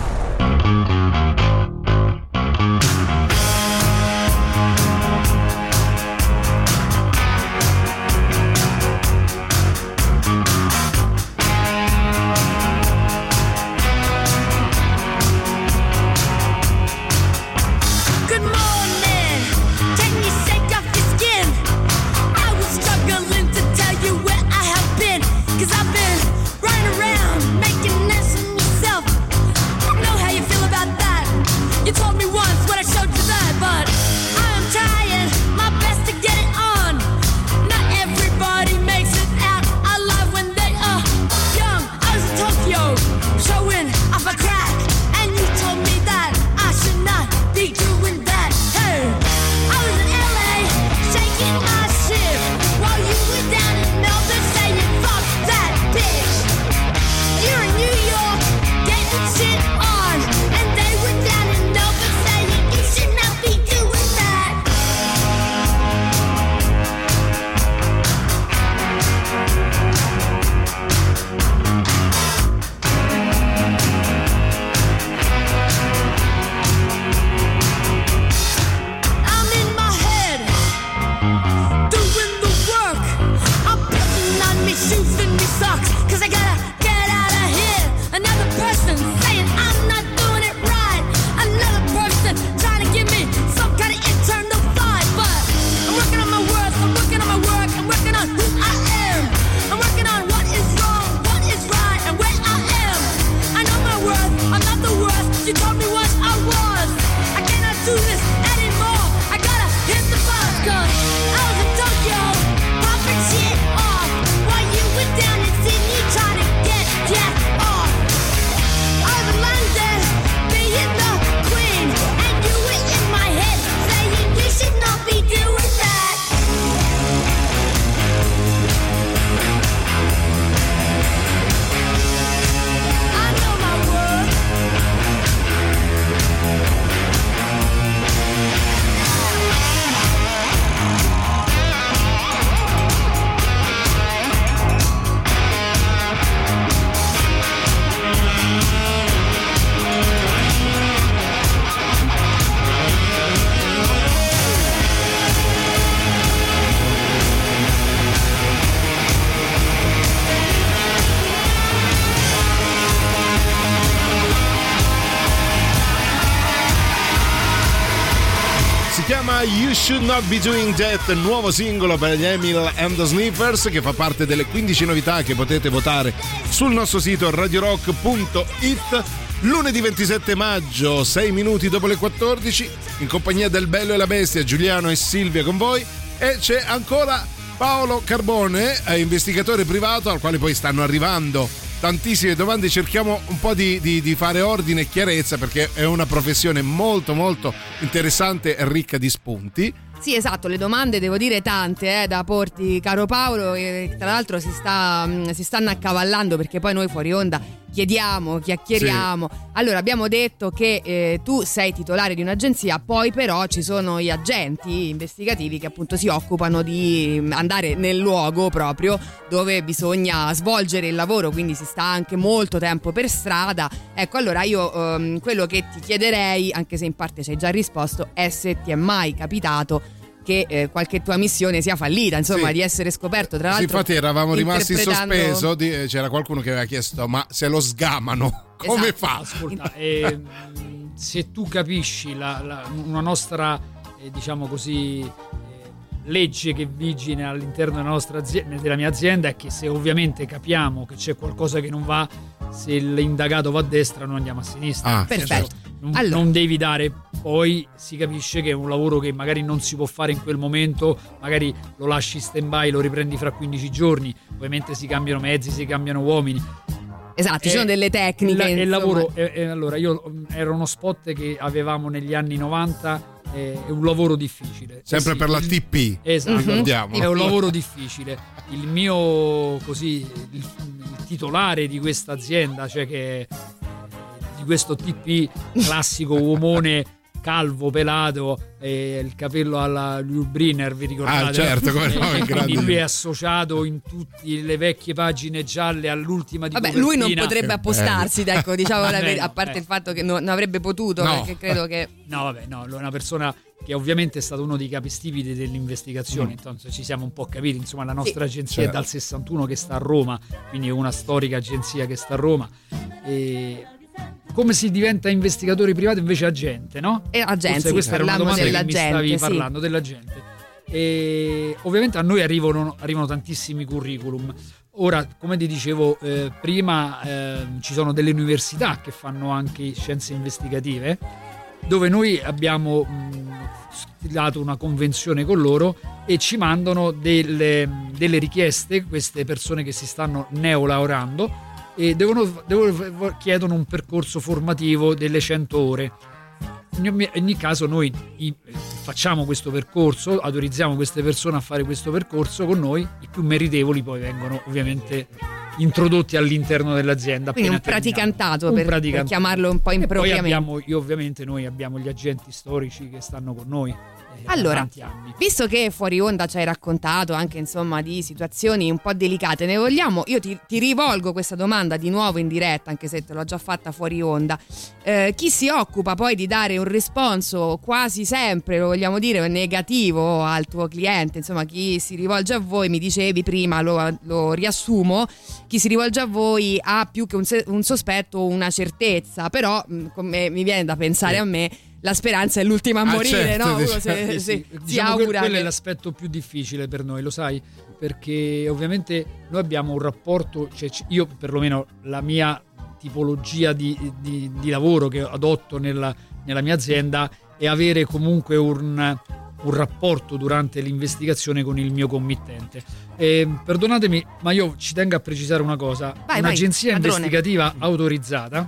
You Should Not Be Doing That, nuovo singolo per gli Emil and the Sniffers, che fa parte delle quindici novità che potete votare sul nostro sito radio rock punto it. Lunedì ventisette maggio, sei minuti dopo le quattordici, in compagnia del Bello e la Bestia, Giuliano e Silvia con voi, e c'è ancora Paolo Carbone, investigatore privato, al quale poi stanno arrivando tantissime domande. Cerchiamo un po' di, di, di fare ordine e chiarezza, perché è una professione molto molto interessante e ricca di spunti. Sì, esatto, le domande devo dire tante eh, da porti, caro Paolo, e tra l'altro si, sta, si stanno accavallando, perché poi noi fuori onda chiediamo, chiacchieriamo. Sì. Allora, abbiamo detto che eh, tu sei titolare di un'agenzia, poi però ci sono gli agenti investigativi che appunto si occupano di andare nel luogo proprio dove bisogna svolgere il lavoro, quindi si sta anche molto tempo per strada. Ecco, allora io ehm, quello che ti chiederei, anche se in parte ci hai già risposto, è se ti è mai capitato che eh, qualche tua missione sia fallita, insomma, sì, di essere scoperto. Tra l'altro, sì, infatti eravamo rimasti in interpretando... sospeso, di, c'era qualcuno che aveva chiesto: ma se lo sgamano come esatto. fa? Ascolta, eh, se tu capisci la, la, una nostra eh, diciamo così eh, legge che vigile all'interno della nostra azienda, della mia azienda, è che se ovviamente capiamo che c'è qualcosa che non va, se l'indagato va a destra noi andiamo a sinistra. Ah, perfetto. certo. Non, allora. non devi dare, poi si capisce che è un lavoro che magari non si può fare in quel momento, magari lo lasci stand by, lo riprendi fra quindici giorni, ovviamente si cambiano mezzi, si cambiano uomini. Esatto, ci sono delle tecniche. Il insomma. lavoro, eh, eh, allora io era uno spot che avevamo negli anni novanta è un lavoro difficile. Sempre Eh sì, per la il- T P. Esatto, ricordiamolo. è un lavoro difficile. Il mio così il, il titolare di questa azienda, cioè che di questo T P classico uomone calvo, pelato, e il capello alla Lou Briner, vi ricordate? Ah, certo, come no, E il quindi grande. lui è associato in tutte le vecchie pagine gialle all'ultima di Vabbè, copertina. lui non potrebbe appostarsi, ecco, diciamo la Vabbè, verità, a no, parte eh. il fatto che non, non avrebbe potuto, No. perché credo che... No, vabbè, no, è una persona che ovviamente è stato uno dei capistipiti dell'investigazione, Mm. intanto ci siamo un po' capiti, insomma la nostra Sì. agenzia è Certo. dal sessantuno che sta a Roma, quindi è una storica agenzia che sta a Roma. E come si diventa investigatori privati invece agente, no? E agenti, Forse questa era una parlammo domanda che mi dell'agente, stavi sì. parlando, dell'agente. E ovviamente a noi arrivano, arrivano tantissimi curriculum. Ora, come ti dicevo eh, prima, eh, ci sono delle università che fanno anche scienze investigative, dove noi abbiamo mh, stilato una convenzione con loro e ci mandano delle, delle richieste, queste persone che si stanno neolaureando, e devono, devono, chiedono un percorso formativo delle cento ore. In ogni, in ogni caso noi i, facciamo questo percorso, autorizziamo queste persone a fare questo percorso con noi, i più meritevoli poi vengono ovviamente introdotti all'interno dell'azienda. Quindi un appena terminamo. praticantato, Un per, per praticantato. chiamarlo un po' E poi impropriamente. abbiamo, io ovviamente noi abbiamo gli agenti storici che stanno con noi eh, da Allora, tanti anni. visto che fuori onda ci hai raccontato anche insomma di situazioni un po' delicate, ne vogliamo, io ti, ti rivolgo questa domanda di nuovo in diretta, anche se te l'ho già fatta fuori onda. Eh, chi si occupa poi di dare un responso quasi sempre, lo vogliamo dire, negativo al tuo cliente, insomma chi si rivolge a voi, mi dicevi prima, lo, lo riassumo, chi si rivolge a voi ha più che un, se- un sospetto o una certezza, però mh, come mi viene da pensare Sì. a me, la speranza è l'ultima a Ah, morire, certo, no? Uno diciamo- se- Eh se- sì, si diciamo que- augura quello che- è l'aspetto più difficile per noi, lo sai, perché ovviamente noi abbiamo un rapporto, cioè c- io perlomeno la mia tipologia di, di- di lavoro che adotto nella, nella mia azienda è avere comunque un, un rapporto durante l'investigazione con il mio committente. E, perdonatemi, ma io ci tengo a precisare una cosa: Vai, un'agenzia vai, padrone. investigativa autorizzata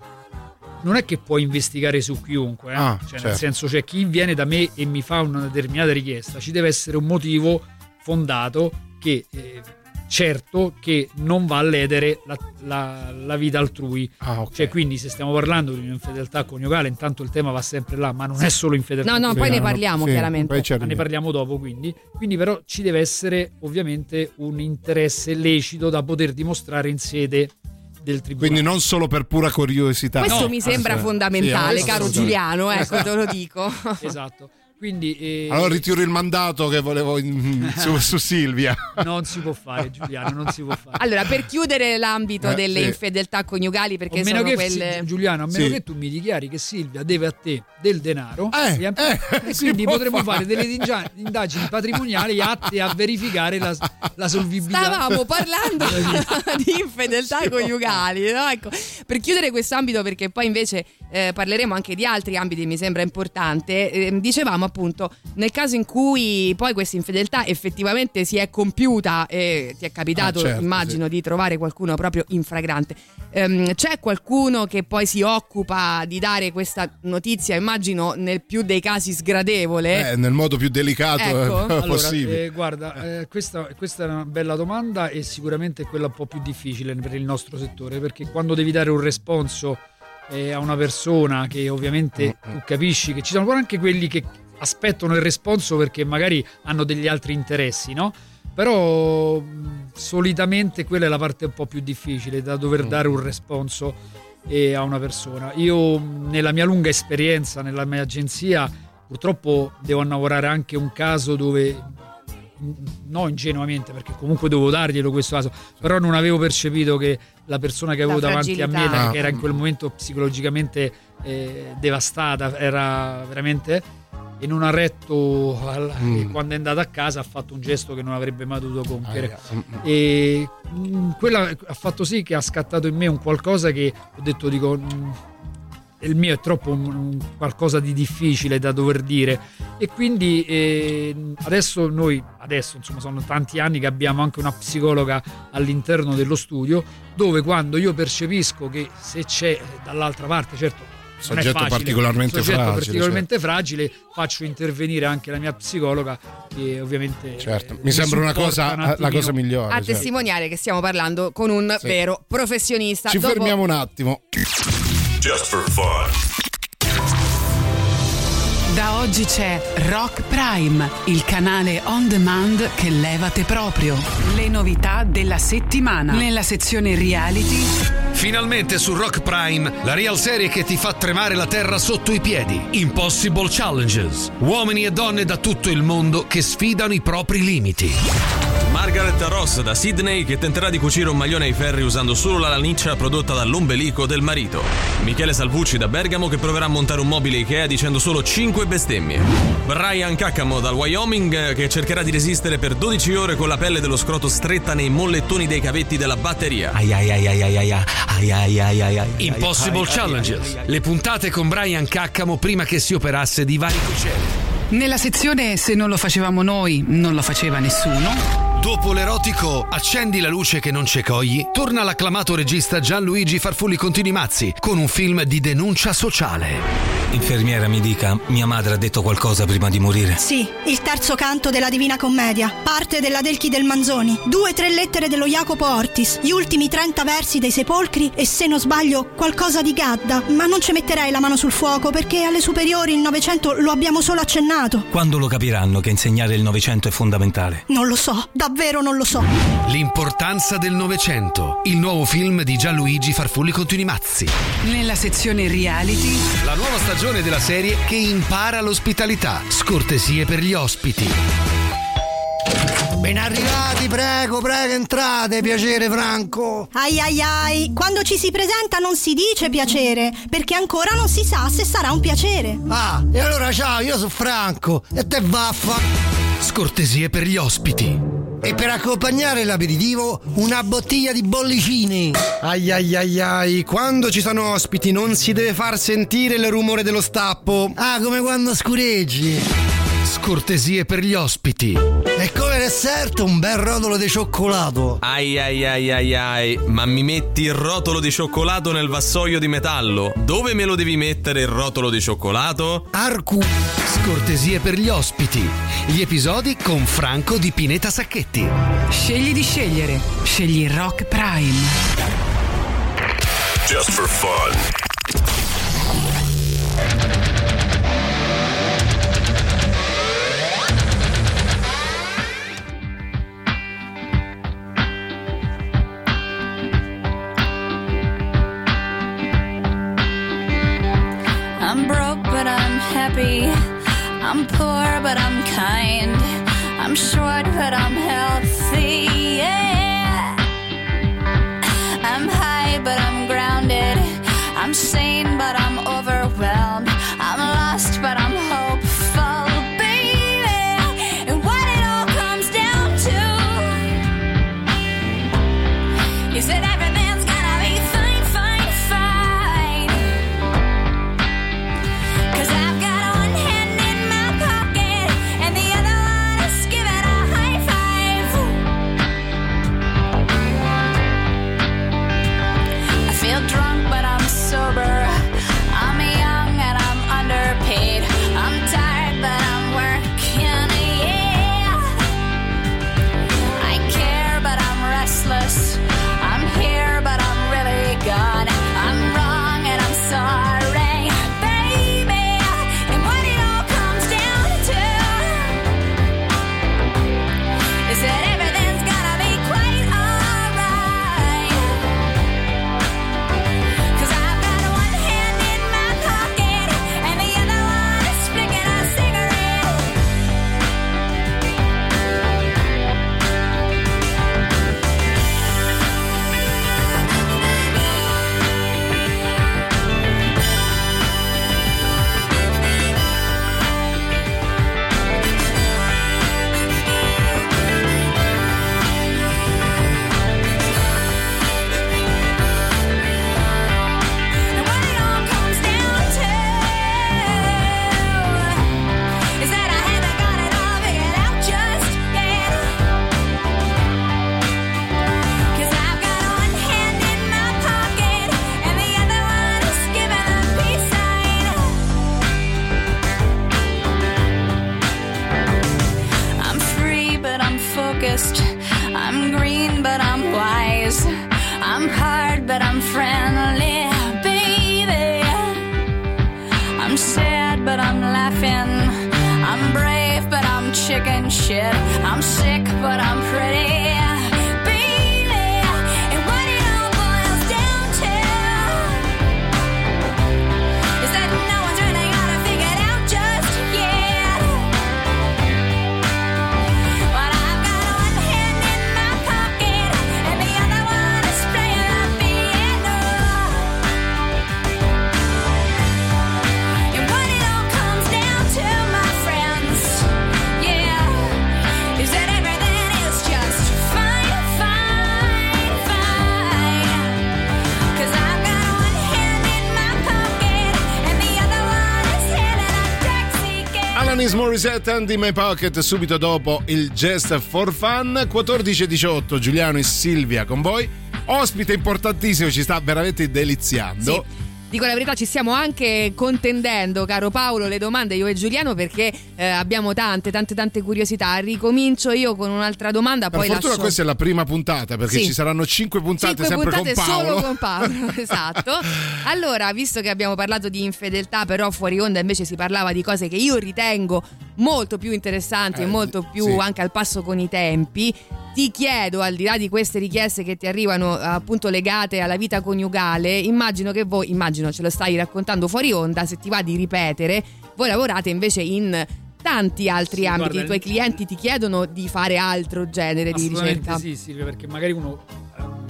non è che può investigare su chiunque, eh? Ah, Cioè, certo. nel senso, c'è chi viene da me e mi fa una determinata richiesta, ci deve essere un motivo fondato che eh, certo che non va a ledere la, la- la vita altrui. Ah, ok. Cioè, quindi se stiamo parlando di un'infedeltà coniugale, intanto il tema va sempre là, ma non è solo infedeltà No, no, coniugale. poi ne parliamo Sì, chiaramente. poi ci Ma ne arriviamo. parliamo dopo, quindi. Quindi però ci deve essere ovviamente un interesse lecito da poter dimostrare in sede del tribunale. Quindi non solo per pura curiosità. Questo No, mi sembra assolutamente. fondamentale, Sì, caro assolutamente. Giuliano, ecco, te lo dico. Esatto. Quindi eh, Allora ritiro il mandato che volevo in- su, su Silvia. non si può fare, Giuliano, non si può fare. Allora, per chiudere l'ambito Eh, delle sì. infedeltà coniugali, perché A meno sono che, quelle... sì, Giuliano, a meno Sì. che tu mi dichiari che Silvia deve a te del denaro, Eh, e eh, e si quindi può potremmo fare. fare delle ingia- indagini patrimoniali atte a verificare la, la solvibilità. Stavamo parlando di infedeltà coniugali, no? Ecco, per chiudere questo ambito, perché poi invece eh, parleremo anche di altri ambiti, mi sembra importante, eh, dicevamo appunto, nel caso in cui poi questa infedeltà effettivamente si è compiuta e ti è capitato, Ah, certo, immagino, di trovare qualcuno proprio in fragrante, ehm, c'è qualcuno che poi si occupa di dare questa notizia, immagino nel più dei casi sgradevole? Eh, nel modo più delicato Ecco. eh, Allora, possibile. eh, guarda, eh, questa, questa è una bella domanda e sicuramente è quella un po' più difficile per il nostro settore, perché quando devi dare un responso eh, a una persona che ovviamente tu capisci che ci sono anche quelli che aspettano il responso perché magari hanno degli altri interessi, no? Però mh, solitamente quella è la parte un po' più difficile, da dover dare un responso eh, a una persona. Io mh, nella mia lunga esperienza nella mia agenzia purtroppo devo lavorare anche un caso dove, no ingenuamente, perché comunque dovevo darglielo questo caso, però non avevo percepito che la persona che avevo La davanti a me, fragilità. che era in quel momento psicologicamente eh, devastata, era veramente, e non ha retto al- Mm. e quando è andata a casa ha fatto un gesto che non avrebbe mai dovuto compiere. Ah, mm, E mh, quella ha fatto sì che ha scattato in me un qualcosa che ho detto, dico, mh, il mio è troppo un, un qualcosa di difficile da dover dire, e quindi eh, adesso noi adesso insomma sono tanti anni che abbiamo anche una psicologa all'interno dello studio, dove quando io percepisco che se c'è dall'altra parte, certo soggetto facile, particolarmente soggetto fragile, particolarmente fragile, faccio intervenire anche la mia psicologa che ovviamente certo. mi sembra una cosa un la cosa migliore a certo. testimoniare che stiamo parlando con un Sì. vero professionista. Ci Dopo... fermiamo un attimo. Just for fun. Da oggi c'è Rock Prime, il canale on demand che levate proprio. Le novità della settimana. Nella sezione reality. Finalmente su Rock Prime, la real serie che ti fa tremare la terra sotto i piedi. Impossible Challenges. Uomini e donne da tutto il mondo che sfidano i propri limiti. Margaret Ross da Sydney che tenterà di cucire un maglione ai ferri usando solo la laniccia prodotta dall'ombelico del marito. Michele Salvucci da Bergamo che proverà a montare un mobile Ikea dicendo solo cinque bestemmie. Brian Caccamo dal Wyoming che cercherà di resistere per dodici ore con la pelle dello scroto stretta nei mollettoni dei cavetti della batteria. Ai ai ai ai ai ai ai ai ai ai ai. Impossible Challenges. Le puntate con Brian Caccamo prima che si operasse di varicocele. Nella sezione Se non lo facevamo noi, non lo faceva nessuno. Dopo l'erotico Accendi la luce che non c'è cogli, torna l'acclamato regista Gianluigi Farfulli Continuimazzi con un film di denuncia sociale. Infermiera, mi dica, mia madre ha detto qualcosa prima di morire? Sì, il terzo canto della Divina Commedia, parte della Delchi del Manzoni, due o tre lettere dello Jacopo Ortis, gli ultimi trenta versi dei Sepolcri e, se non sbaglio, qualcosa di Gadda, ma non ci metterei la mano sul fuoco perché alle superiori il Novecento lo abbiamo solo accennato. Quando lo capiranno che insegnare il Novecento è fondamentale? Non lo so, davvero non lo so. L'importanza del Novecento, il nuovo film di Gianluigi Farfulli Continuimazzi. Nella sezione reality, la nuova stagione della serie che impara l'ospitalità, scortesie per gli ospiti. Ben arrivati, prego, prego, entrate, piacere Franco. Ai ai ai, quando ci si presenta non si dice piacere, perché ancora non si sa se sarà un piacere. Ah, e allora ciao, io sono Franco, e te vaffa. Scortesie per gli ospiti. E per accompagnare l'aperitivo, una bottiglia di bollicine. Ai ai ai ai, quando ci sono ospiti non si deve far sentire il rumore dello stappo. Ah, come quando scureggi. Scortesie per gli ospiti. E come dessert un bel rotolo di cioccolato. Ai ai ai ai ai, ma mi metti il rotolo di cioccolato nel vassoio di metallo? Dove me lo devi mettere il rotolo di cioccolato? Arcu. Scortesie per gli ospiti. Gli episodi con Franco di Pineta Sacchetti. Scegli di scegliere. Scegli Rock Prime. Just for fun. I'm broke, but I'm happy. I'm poor, but I'm kind. I'm short, but I'm healthy. Yeah. I'm high, but I'm grounded. I'm sane, but I'm overwhelmed. I'm lost, but I'm hopeful, baby. And what it all comes down to is that everything's gonna be fine, fine, fine. 'Cause I've got one hand in my pocket and the other one is giving a high five. but I'm pretty, baby. And what it all boils down to is that no one's really got it figured out just yet. But I've got one hand in my pocket and the other one is playing the piano. And what it all comes down to, my friends, yeah, is that everything is just fine, fine, fine. 'Cause I've got one hand in my pocket and the other one is hailing a taxi cab. Alanis Morissette, Hand in My Pocket, subito dopo il Just for Fun. quattordici e diciotto, Giuliano e Silvia con voi. Ospite importantissimo, ci sta veramente deliziando. Sì. Dico la verità, ci stiamo anche contendendo, caro Paolo, le domande io e Giuliano, perché eh, abbiamo tante, tante, tante curiosità. Ricomincio io con un'altra domanda, Per poi fortuna lascio... questa è la prima puntata, perché Sì. ci saranno cinque puntate Cinque sempre puntate con Paolo. solo con Paolo, esatto. Allora, visto che abbiamo parlato di infedeltà, però fuori onda invece si parlava di cose che io ritengo molto più interessanti Eh, e molto più sì. anche al passo con i tempi, ti chiedo, al di là di queste richieste che ti arrivano appunto legate alla vita coniugale, immagino che voi, immagino ce lo stai raccontando fuori onda, se ti va di ripetere, voi lavorate invece in tanti altri Sì, ambiti, guarda, i tuoi clienti ti chiedono di fare altro genere di Assolutamente ricerca. sì, Silvia, perché magari uno ehm,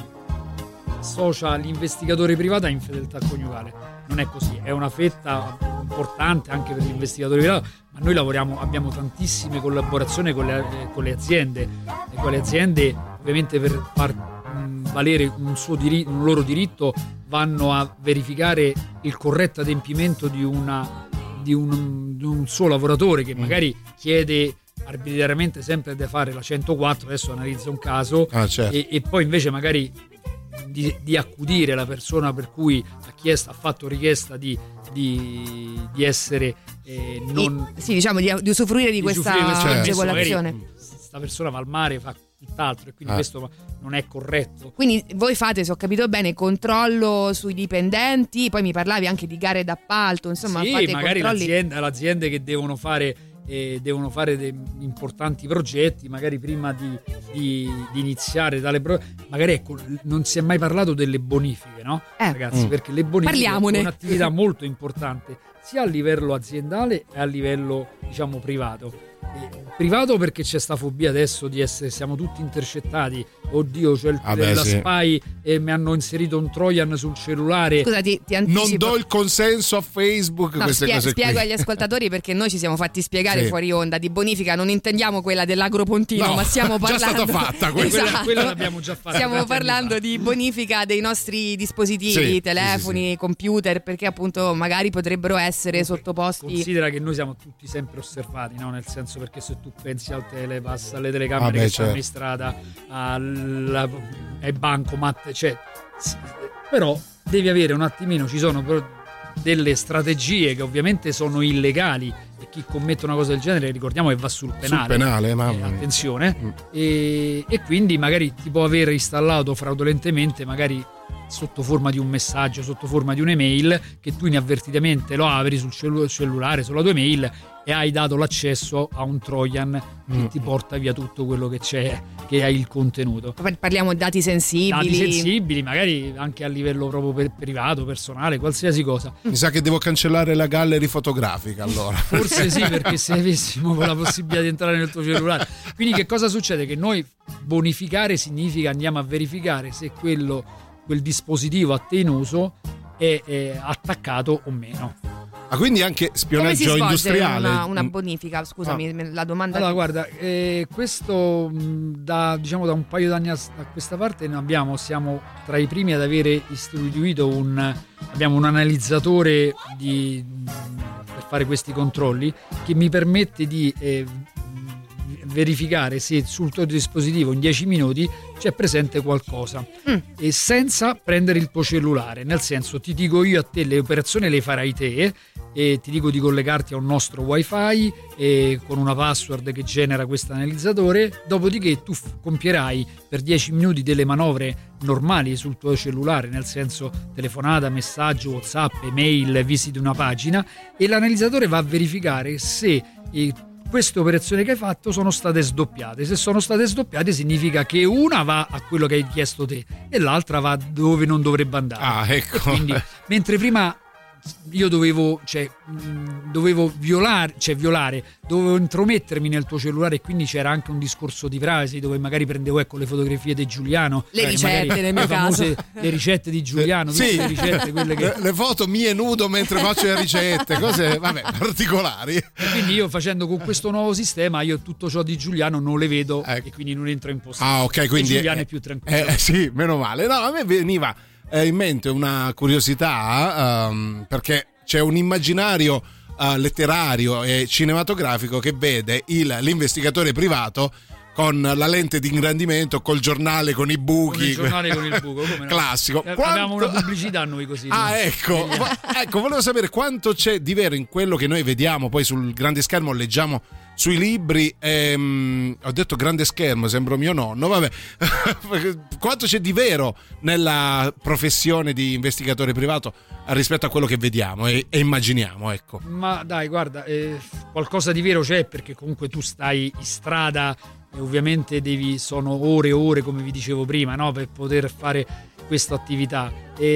associa l'investigatore privato a infedeltà coniugale. Non è così, è una fetta importante anche per l'investigatore privato, ma noi lavoriamo, abbiamo tantissime collaborazioni con le, eh, con le aziende, e con le aziende ovviamente per far mh, valere un, suo diri- un loro diritto vanno a verificare il corretto adempimento di, una, di, un, di un suo lavoratore che magari chiede arbitrariamente sempre di fare la centoquattro, adesso analizza un caso, Ah, certo. e, e poi invece magari di, di accudire la persona per cui ha chiesto, ha fatto richiesta di, di, di essere eh, non E- sì, diciamo di, di usufruire di, di questa usufruire questo permesso, agevolazione. magari sta persona va al mare, fa tutt'altro, e quindi Ah. questo non è corretto. Quindi voi fate, se ho capito bene, controllo sui dipendenti, poi mi parlavi anche di gare d'appalto, insomma Sì, fate magari controlli. l'azienda, le aziende che devono fare eh, devono fare dei importanti progetti, magari prima di, di, di iniziare tale pro- magari ecco, non si è mai parlato delle bonifiche, no? Eh. Ragazzi, Mm. perché le bonifiche Parliamone. sono un'attività molto importante sia a livello aziendale e a livello, diciamo, privato. Eh, privato perché c'è sta fobia adesso di essere, siamo tutti intercettati, oddio c'è il, Ah beh, la sì. spy e mi hanno inserito un trojan sul cellulare. Scusa, ti, ti Non anticipo. do il consenso a Facebook, No, queste spie- cose spiego qui. agli ascoltatori, perché noi ci siamo fatti spiegare Sì. fuori onda di bonifica non intendiamo quella dell'agropontino, No, ma stiamo già parlando stata fatta quella. Quella- Esatto. quella l'abbiamo già fatta Stiamo tanti anni parlando fa. di bonifica dei nostri dispositivi, Sì, telefoni, sì, sì, computer, perché appunto magari potrebbero essere sottoposti. Considera che noi siamo tutti sempre osservati, no? Nel senso, perché se tu pensi al telepass, alle telecamere Ah, beh, che stanno certo. in strada, alla- ai bancomat, cioè, sì, però devi avere un attimino, ci sono però delle strategie che ovviamente sono illegali, e chi commette una cosa del genere ricordiamo che va sul penale. Sul penale, mamma Eh, mia. attenzione. Mm. E, e quindi magari ti può aver installato fraudolentemente, magari sotto forma di un messaggio, sotto forma di un'email, che tu inavvertitamente lo apri sul cellu- cellulare, sulla tua email, e hai dato l'accesso a un trojan che Mm. ti porta via tutto quello che c'è, che hai il contenuto. Parliamo di dati sensibili. Dati sensibili, magari anche a livello proprio per- privato, personale, qualsiasi cosa. Mi sa che devo cancellare la gallery fotografica allora. Forse sì, perché se avessimo la possibilità di entrare nel tuo cellulare. Quindi che cosa succede? Che noi bonificare significa andiamo a verificare se quello, quel dispositivo a te in uso è, è attaccato o meno. Ah, quindi anche Come si spionaggio svolge industriale. una, una bonifica? Scusami, me- la domanda. Allora, guarda, eh, questo mh, da, diciamo, da un paio d'anni a, a questa parte noi abbiamo, siamo tra i primi ad avere istituito un, abbiamo un analizzatore di, mh, per fare questi controlli, che mi permette di eh, verificare se sul tuo dispositivo in dieci minuti c'è presente qualcosa, Mm. e senza prendere il tuo cellulare, nel senso, ti dico io a te le operazioni le farai te, e ti dico di collegarti a un nostro wifi e con una password che genera questo analizzatore, dopodiché tu f- compierai per dieci minuti delle manovre normali sul tuo cellulare, nel senso telefonata, messaggio, WhatsApp, email, visiti una pagina, e l'analizzatore va a verificare se eh, queste operazioni che hai fatto sono state sdoppiate. Se sono state sdoppiate significa che una va a quello che hai chiesto te e l'altra va dove non dovrebbe andare. Ah, ecco. E quindi, mentre prima io dovevo, cioè, mh, dovevo violare, cioè violare, dovevo intromettermi nel tuo cellulare, e quindi c'era anche un discorso di privacy dove magari prendevo, ecco, le fotografie di Giuliano, le eh, ricette nel mio le famose, caso, le ricette di Giuliano, tutte sì, le ricette, quelle che... le, le foto mie nudo mentre faccio le ricette, cose vabbè particolari. E quindi io, facendo con questo nuovo sistema, io tutto ciò di Giuliano non le vedo, ecco. E quindi non entro in possesso. Ah, ok, quindi e Giuliano è, è più tranquillo. Eh, sì, meno male. No, a me veniva eh, in mente una curiosità, um, perché c'è un immaginario uh, letterario e cinematografico che vede il, l'investigatore privato con la lente di ingrandimento, col giornale con i buchi, con il giornale con il buco, come no? Classico. Eh, Quanto... Abbiamo una pubblicità noi così. Ah, noi. ecco. Ecco, volevo sapere quanto c'è di vero in quello che noi vediamo poi sul grande schermo, leggiamo sui libri. Ehm, ho detto grande schermo, sembro mio nonno, vabbè. Quanto c'è di vero nella professione di investigatore privato rispetto a quello che vediamo e, e immaginiamo, ecco. Ma dai, guarda, eh, qualcosa di vero c'è, perché comunque tu stai in strada e ovviamente devi, sono ore e ore, come vi dicevo prima, no, per poter fare questa attività.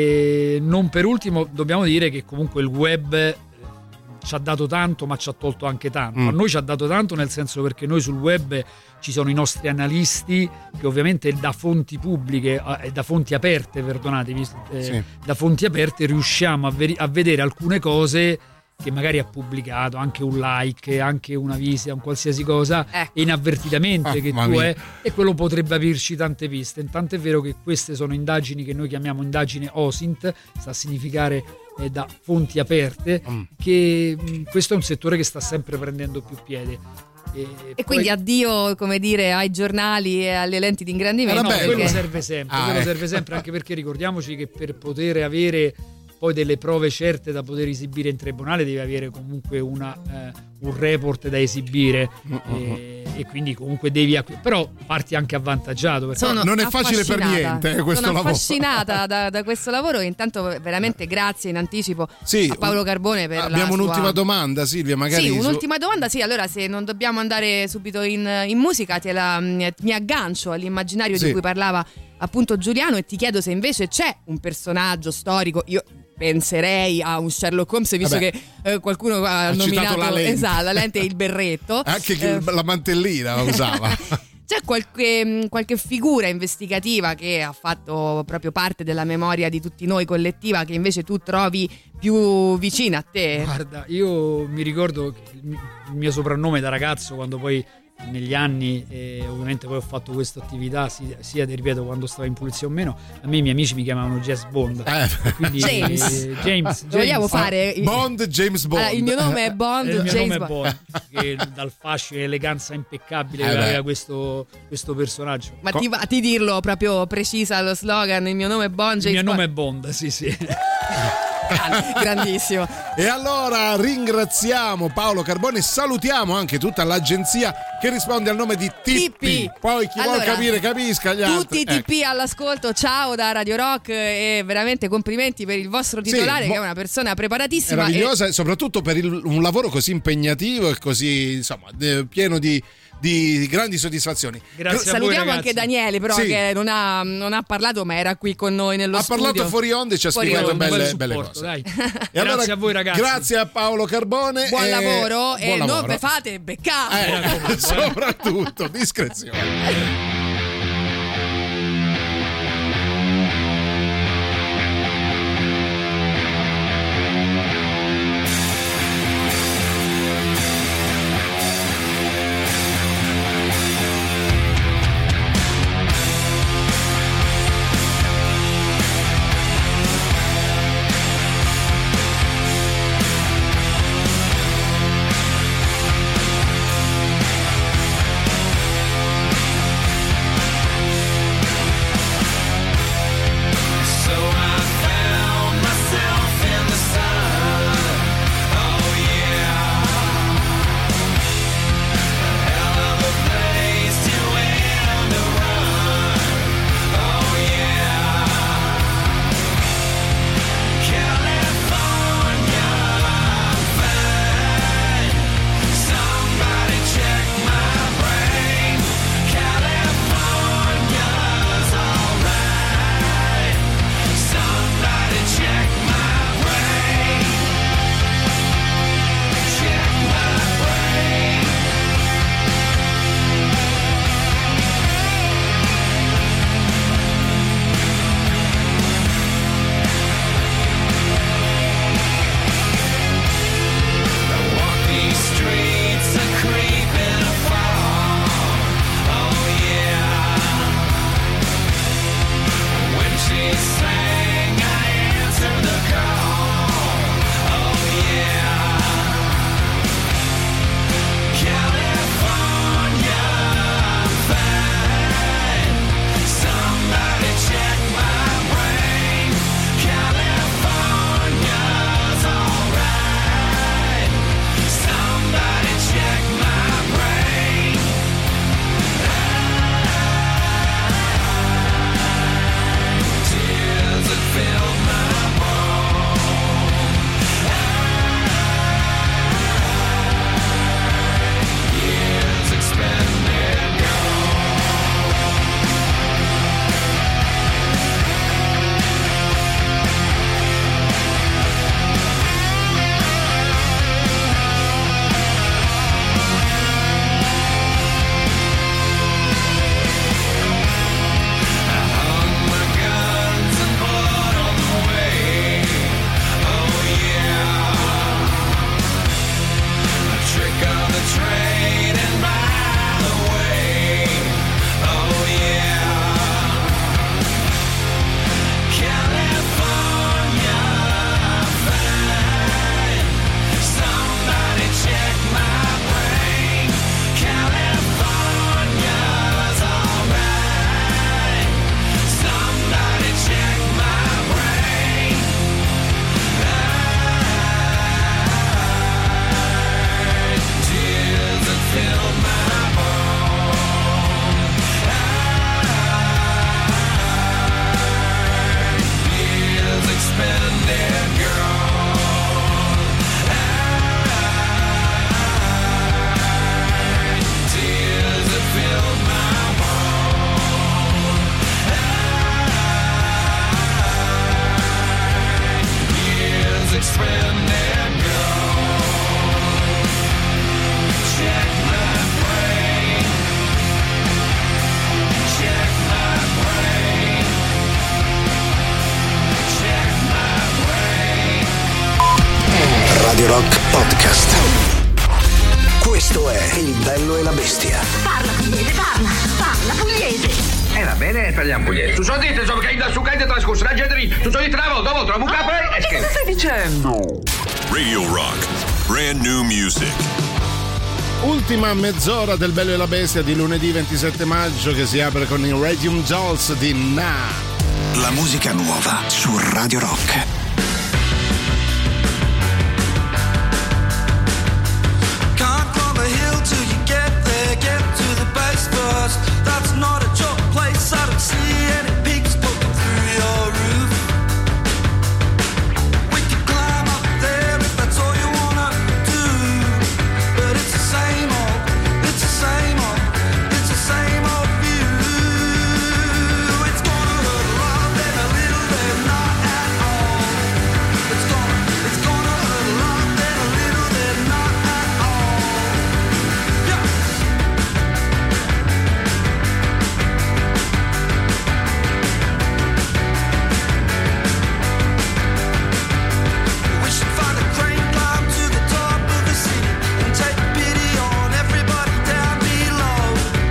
E non per ultimo dobbiamo dire che comunque il web eh, ci ha dato tanto, ma ci ha tolto anche tanto. Mm. A noi ci ha dato tanto nel senso perché noi sul web ci sono i nostri analisti che ovviamente da fonti pubbliche e eh, da fonti aperte, perdonatemi, eh, Sì. da fonti aperte riusciamo a, veri- a vedere alcune cose che magari ha pubblicato, anche un like, anche una visita, un qualsiasi cosa, Ecco. inavvertitamente, Ah, che mamma tu mia. è, e quello potrebbe aprirci tante piste. Tanto è vero che queste sono indagini che noi chiamiamo indagini O S I N T, sta a significare eh, da fonti aperte, Mm. che mh, questo è un settore che sta sempre prendendo più piede. E, e poi- quindi addio, come dire, ai giornali e alle lenti di ingrandimento. no, Vabbè, quello perché- serve sempre, Ah, quello ecco. serve sempre, anche perché ricordiamoci che per poter avere poi delle prove certe da poter esibire in tribunale devi avere comunque una, eh, un report da esibire, e, e quindi comunque devi acqu- però parti anche avvantaggiato, perché Sono Non è facile per affascinata. niente, eh, questo Sono lavoro. affascinata da, da questo lavoro, e intanto veramente grazie in anticipo Sì, a Paolo Carbone per abbiamo la un'ultima sua... domanda, Silvia, magari Sì, su- un'ultima domanda. Sì, allora se non dobbiamo andare subito in, in musica, te la, mi aggancio all'immaginario Sì. di cui parlava appunto Giuliano e ti chiedo se invece c'è un personaggio storico. Io penserei a un Sherlock Holmes, visto Vabbè. che eh, qualcuno ha, Ha citato nominato la lente. esatto, la lente e il berretto. anche che Eh, la mantellina la usava. C'è qualche, qualche figura investigativa che ha fatto proprio parte della memoria di tutti noi collettiva, che invece tu trovi più vicina a te? guarda, io mi ricordo che il mi- il mio soprannome da ragazzo, quando poi negli anni, eh, ovviamente poi ho fatto questa attività sia, sia ti ripeto, quando stavo in polizia o meno, a me i miei amici mi chiamavano James Bond. Eh. Quindi, James. eh, James, Lo vogliamo James. fare? Bond, James Bond. Allora, il mio nome è Bond, Eh, il mio James nome è Bond. Bond, che dal fascino e eleganza impeccabile Eh che beh. aveva questo, questo personaggio. Ma ti va di dirlo proprio precisa lo slogan? Il mio nome è Bond, Il James mio nome Bond. è Bond, sì, sì. Grandissimo. E allora ringraziamo Paolo Carbone e salutiamo anche tutta l'agenzia che risponde al nome di Tippi. Tippi. Poi chi Allora, vuol capire capisca gli altri. Tutti i T P all'ascolto, ciao da Radio Rock, e veramente complimenti per il vostro Sì, titolare, mo- che è una persona preparatissima. Meravigliosa e soprattutto per il- un lavoro così impegnativo e così insomma de- pieno di, di grandi soddisfazioni. Grazie a voi, Salutiamo ragazzi. anche Daniele, però, Sì. che non ha, non ha parlato, ma era qui con noi nello Ha studio. parlato fuori onda e ci ha Fuori spiegato onda. belle, Un bel belle supporto, cose. dai. E Grazie allora, a voi, ragazzi. Grazie a Paolo Carbone. Buon e- lavoro e buon non lavoro. ve fate beccare. Eh, Mi raccomando, eh. soprattutto discrezione. I Radio Rock Podcast. Questo è Il bello e la bestia. Parla pugliese, parla, parla pugliese. Eh va bene, parliamo pugliese. Tu so dite, so che da su che trascorso la gente lì. Tu so di travo, dopo trovo un capo e Che cosa stai dicendo? Radio Rock. Brand new music. Ultima mezz'ora del Bello e la Bestia di lunedì ventisette maggio, che si apre con il Radium Dolls di Na. La musica nuova su Radio Rock. Can't climb a hill till you get there. Get to the base first. That's not a joke place. I don't see any peaks poking through your roof. We could climb up there if that's all you wanna do. But it's the same old, it's the same old, it's the same old view. It's gonna hurt a lot, then a little, then not at all. It's gonna, it's gonna hurt a lot, then a little, then not at all. Yeah. We should find a crane, climb to the top of the city, and take pity on everybody down below.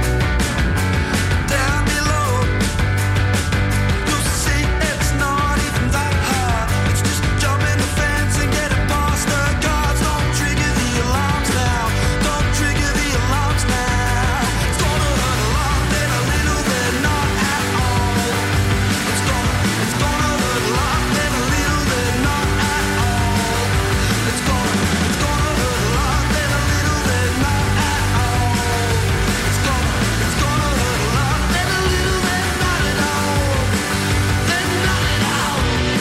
Down below. You'll see it's not even that hard. It's just jump in the fence and get it past the guards. Don't trigger the alarms now. Don't trigger the alarms now. It's gonna hurt a lot, then a little, then not at all. It's gonna, it's gonna hurt a lot, then a little, then not at all. It's gonna, it's gonna hurt a lot, then a little, then not at all. It's gonna, it's gonna hurt a lot, then a little, then not at all. Then not at all.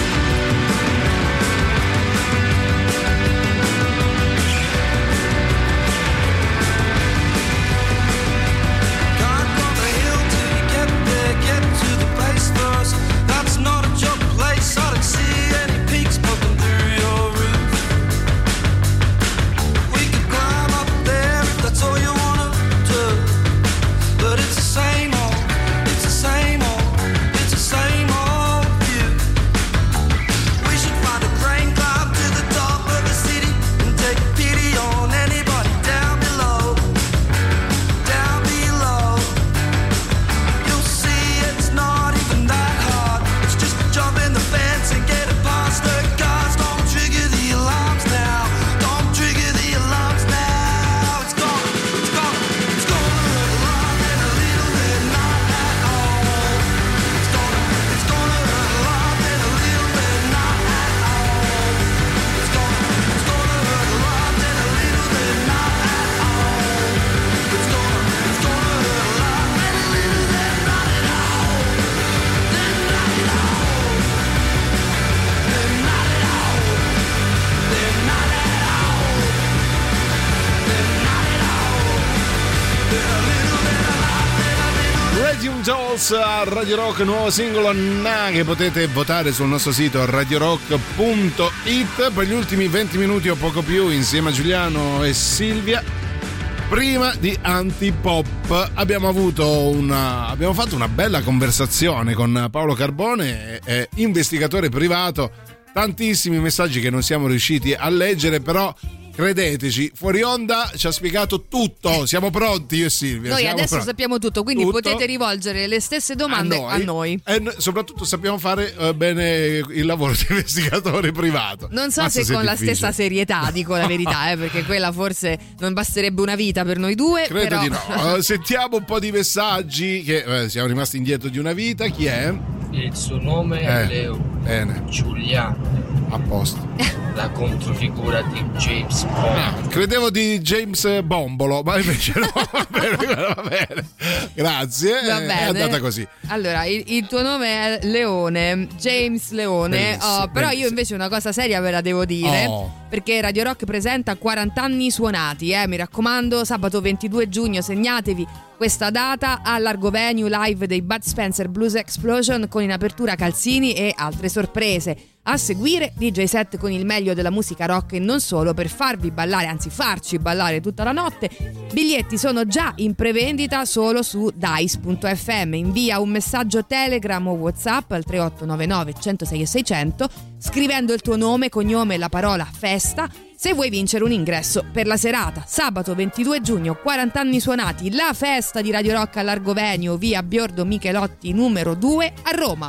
Can't climb the hill till you get there. Get to the base first. That's not a joke place. I don't see any peaks poking through your roof. We could climb up there if that's all you wanna do. But it's the same old, it's the same old, it's the same old view. We should find a crane, climb to the top of the city, and take pity on anybody down below. Down below. You'll see it's not even that hard. It's just jump in the fence and get it past the guards. Don't trigger the alarms now. Don't trigger the alarms now. It's gonna, it's gonna, it's gonna hurt a lot, then a little, then not at all. It's gonna, it's gonna hurt a lot, then a little, then not at all. It's gonna, it's gonna hurt a lot, then a little, then not at all. It's gonna, it's gonna hurt a lot, then a little, then not at all. Then not at all. Then not at all. Then not at all. Then not at all. Then a little, then a lot, then a little. Radium Dolls a Radio Rock, nuovo singolo Na, che potete votare sul nostro sito radio rock punto it per gli ultimi venti minuti o poco più insieme a Giuliano e Silvia. Prima di Antipop abbiamo avuto una abbiamo fatto una bella conversazione con Paolo Carbone, eh, investigatore privato. Tantissimi messaggi che non siamo riusciti a leggere, però credeteci, fuori onda ci ha spiegato tutto. Siamo pronti io e Silvia. Noi siamo adesso pronti. sappiamo tutto, quindi Tutto. potete rivolgere le stesse domande a noi. E n- soprattutto sappiamo fare eh, bene il lavoro di investigatore privato. Non so Mazza, se con la difficile. stessa serietà, dico la verità, eh, perché quella forse non basterebbe una vita per noi due. Credo però... di no. Eh, sentiamo un po' di messaggi che eh, siamo rimasti indietro di una vita. Chi è? Il suo nome è Eh, Leo Bene, Giuliano, a posto. la controfigura di James Bond. Credevo di James Bombolo, ma invece no. Va bene, va bene. Grazie. Va eh, bene. È andata così. Allora, il, il tuo nome è Leone, James Leone. Bellissimo, Oh, però bellissimo. io invece una cosa seria ve la devo dire. Oh. Perché Radio Rock presenta quaranta anni suonati, eh, mi raccomando, sabato ventidue giugno, segnatevi questa data a Largo Venue live dei Bud Spencer Blues Explosion con in apertura Calzini e altre sorprese. A seguire D J set con il meglio della musica rock e non solo, per farvi ballare, anzi farci ballare tutta la notte. Biglietti sono già in prevendita solo su dice punto effe emme. Invia un messaggio Telegram o WhatsApp al tre otto nove nove, uno zero sei e seicento scrivendo il tuo nome, cognome e la parola festa se vuoi vincere un ingresso per la serata. Sabato ventidue giugno, quaranta anni suonati, la festa di Radio Rock all'Argovenio, via Biordo Michelotti numero due a Roma.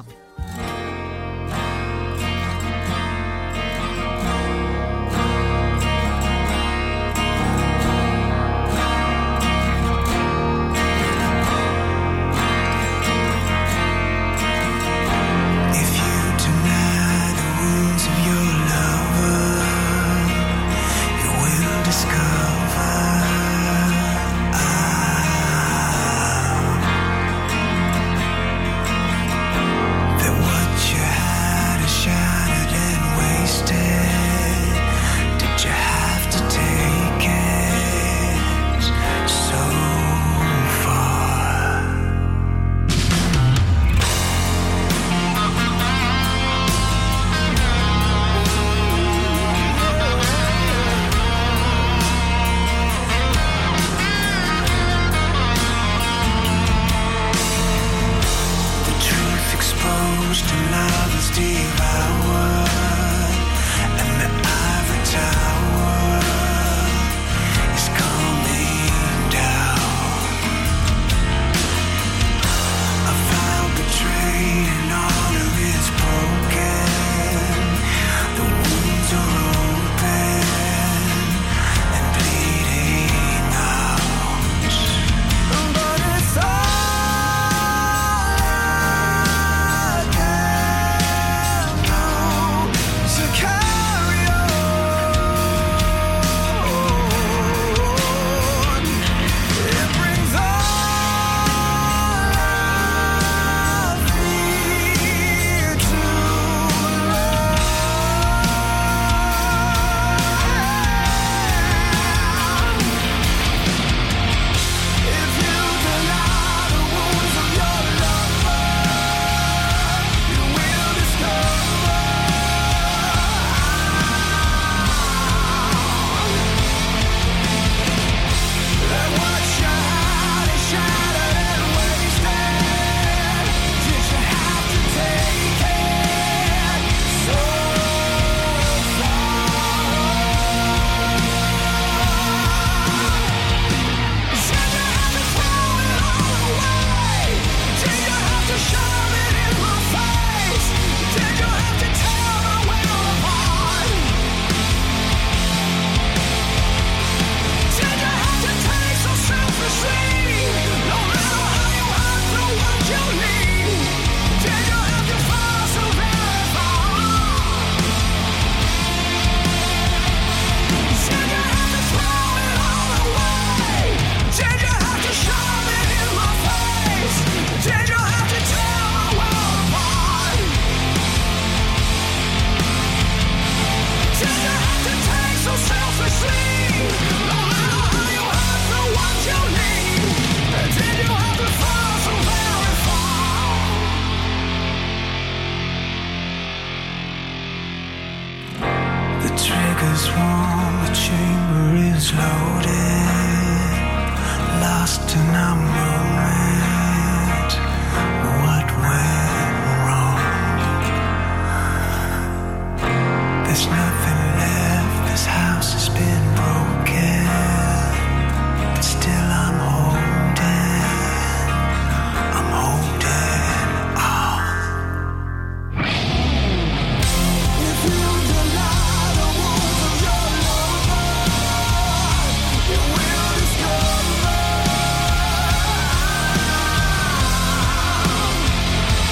trigger's warm, the chamber is loaded, lost in a moment. What went wrong? There's nothing left, this house has been broken, but still I'm holding, I'm holding on. If you deny the wounds of your lover, you will discover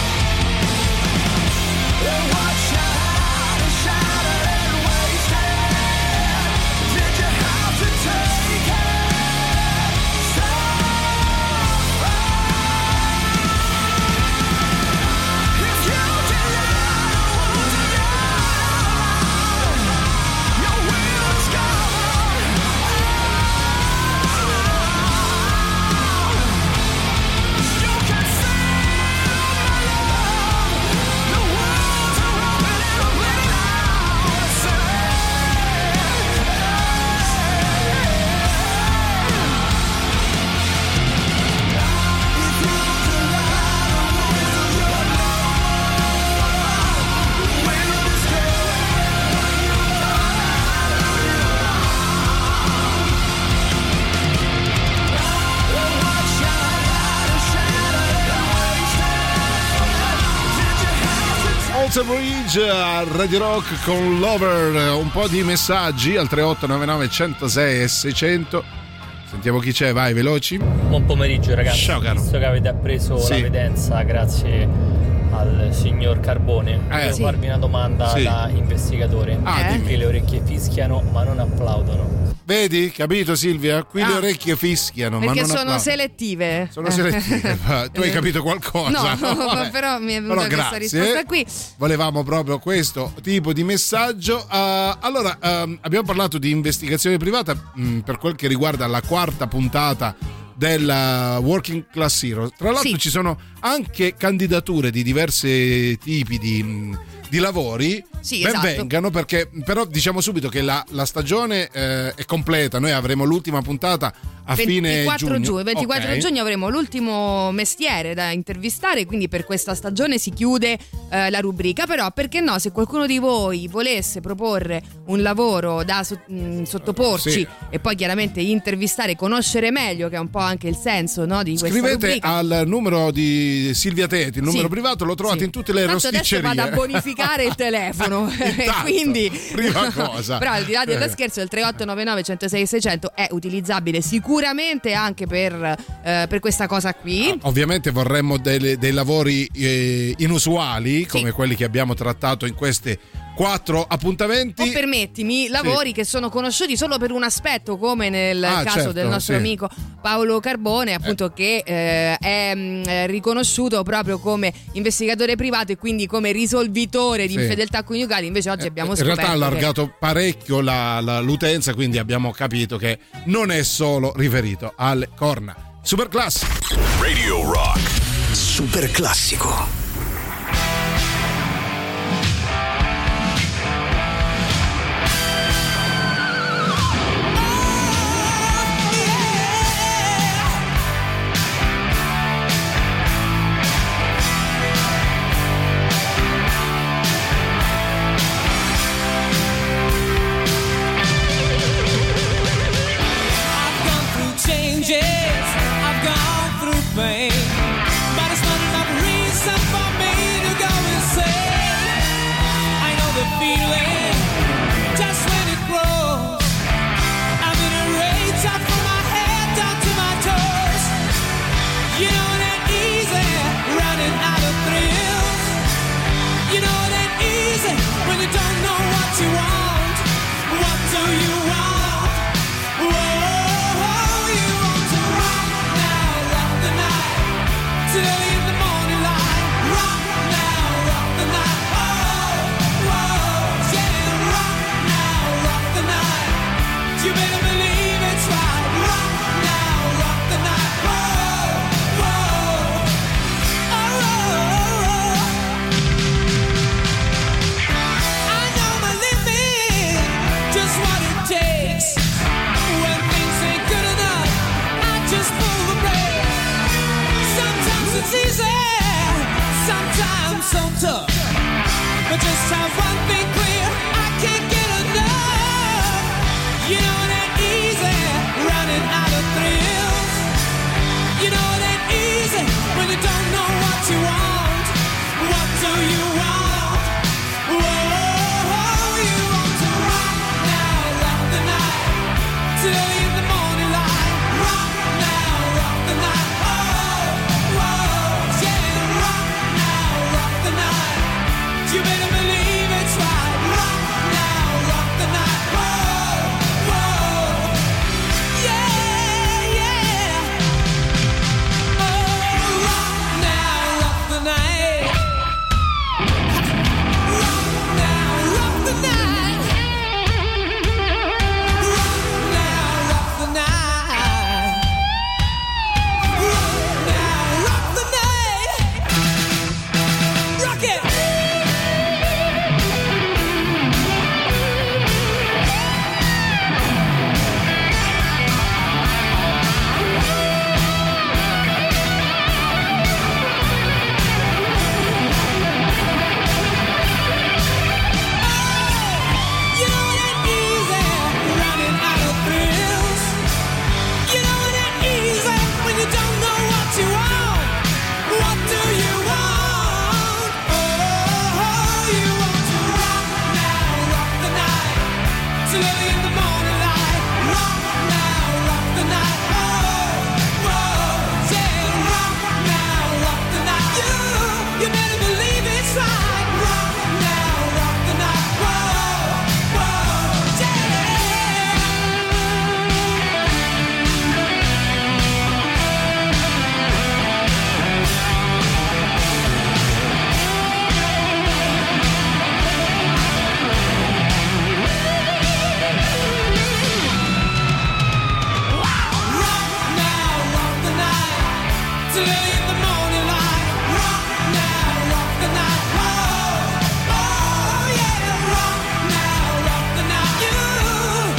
Walter Bridge a Radio Rock con Lover. Un po' di messaggi al tre otto nove nove uno zero sei e seicento. Sentiamo chi c'è, vai, veloci. Buon pomeriggio ragazzi. Ciao caro. Visto che avete appreso Sì. la vedenza grazie al signor Carbone, Eh, volevo sì. farvi una domanda Sì. da investigatore. Ah, Perché dimmi. le orecchie fischiano ma non applaudono? Vedi, capito Silvia? Qui le Ah. orecchie fischiano, Perché ma non sono applaudono. selettive. Sono selettive. Ma tu hai capito qualcosa? No, Vabbè. però mi è venuta Però questa grazie. risposta qui. Volevamo proprio questo tipo di messaggio. Uh, allora, um, abbiamo parlato di investigazione privata mh, per quel che riguarda la quarta puntata della Working Class Hero. Tra l'altro Sì. ci sono anche candidature di diversi tipi di, mh, di lavori. Sì, ben esatto. vengano, perché però diciamo subito che la, la stagione eh, è completa. Noi avremo l'ultima puntata a fine ventiquattro giugno. giugno, ventiquattro Ok. giugno avremo l'ultimo mestiere da intervistare, quindi per questa stagione si chiude eh, la rubrica. Però perché no, se qualcuno di voi volesse proporre un lavoro da so- mh, sottoporci Sì. e poi chiaramente intervistare, conoscere meglio, che è un po' anche il senso, no, di questa Scrivete rubrica. al numero di Silvia Teti, il numero Sì. privato, lo trovate Sì. in tutte le Tanto adesso rosticcerie. vado a bonificare il telefono. Intanto, Quindi prima cosa. però al di là dello Eh. scherzo, il tre otto nove nove uno zero sei e seicento è utilizzabile sicuramente anche per, eh, per questa cosa qui. Ovviamente vorremmo delle- dei lavori eh, inusuali come quelli che abbiamo trattato in questi quattro appuntamenti. O permettimi, lavori che sono conosciuti solo per un aspetto, come nel Ah, caso certo, del nostro sì. amico Paolo Carbone, appunto, che eh, è mh, riconosciuto proprio come investigatore privato e quindi come risolvitore di Sì. infedeltà coniugali. Invece oggi abbiamo In scoperto realtà ha che- allargato parecchio la- la- l'utenza, quindi abbiamo capito che non è solo riferito alle corna. Super classico. Radio Rock. Super classico. I've gone through changes, I've gone through pain, but it's not enough reason for me to go insane. I know the feeling, just when it grows. I'm in a rage up from my head down to my toes. You know that easy, running out of thrills. You know that easy, when you don't know what you want. What do you want? Whoa, you want to rock now, rock the night, till in the morning light. Rock now, rock the night. Oh, whoa, yeah, rock now, rock the night. You better believe it's right. Rock now, rock the night. Whoa, whoa, oh, oh, oh. I know my limit, just what it takes. When things ain't good enough, I just pull the brake. Sometimes it's easy, sometimes so tough. But just have one thing clear, I can't get enough. You know that easy, running out of thrills. You know that easy, when you don't know what you want. What do you want? Whoa, you want to rock now, rock the night, till in the morning light. Rock now, rock the night. Oh, whoa, yeah, rock now, rock the night. You better believe it's right.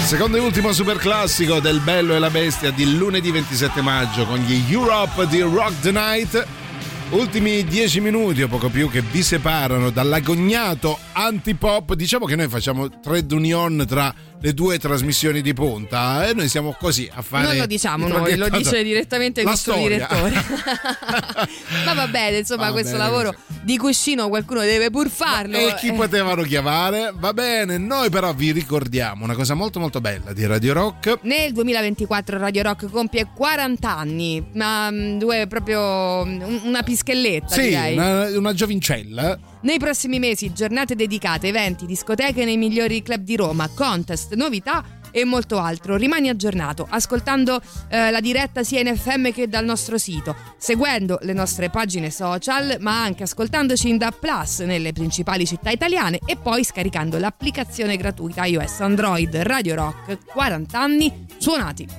Secondo e ultimo super classico del Bello e la Bestia di lunedì ventisette maggio con gli Europe di Rock the Night. Ultimi dieci minuti o poco più che vi separano dall'agognato antipop. Diciamo che noi facciamo trade union tra le due trasmissioni di punta e noi siamo così a fare. Non lo diciamo noi, lo dice direttamente il la nostro storia. direttore. Ma va bene, insomma, Va questo bene lavoro così. di cuscino qualcuno deve pur farlo. E chi Eh. potevano chiamare? Va bene, noi però vi ricordiamo una cosa molto molto bella di Radio Rock. Nel duemilaventiquattro Radio Rock compie quaranta anni, ma mm, due proprio mm, una pischelletta, Sì, direi. una, una giovincella. Nei prossimi mesi giornate dedicate, eventi, discoteche nei migliori club di Roma, contest, novità e molto altro. Rimani aggiornato ascoltando eh, la diretta sia in F M che dal nostro sito, seguendo le nostre pagine social, ma anche ascoltandoci in D A B plus nelle principali città italiane e poi scaricando l'applicazione gratuita iOS Android. Radio Rock, quaranta anni suonati.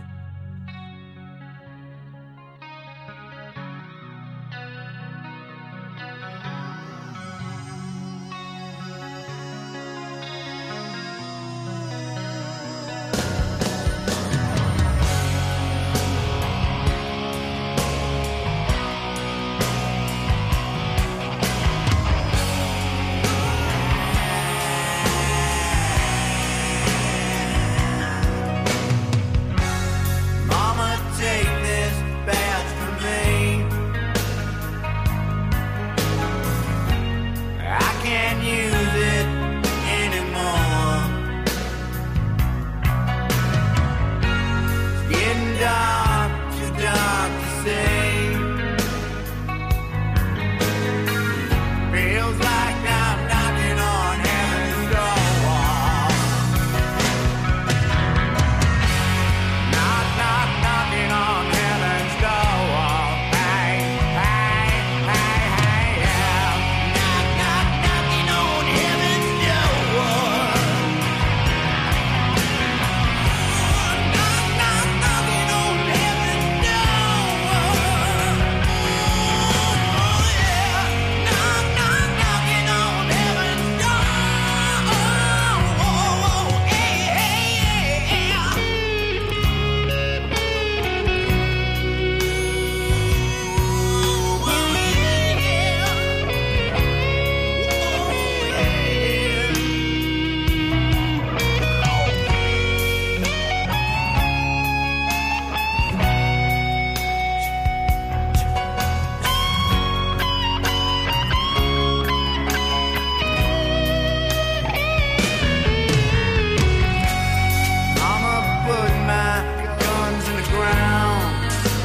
Mama, take this badge from me. I can't use it anymore. It's getting dark, too dark to see. Feels like I'm knocking on heaven's door. Knock, knock, knocking on heaven's door. Hey, hey, hey, hey, yeah. Knock, knock, knocking on heaven's door. Knock, knock, knocking on heaven's door. Oh, yeah. Knock, knock, knocking on heaven's door. Oh, hey, hey, yeah. I'ma put my guns in the ground.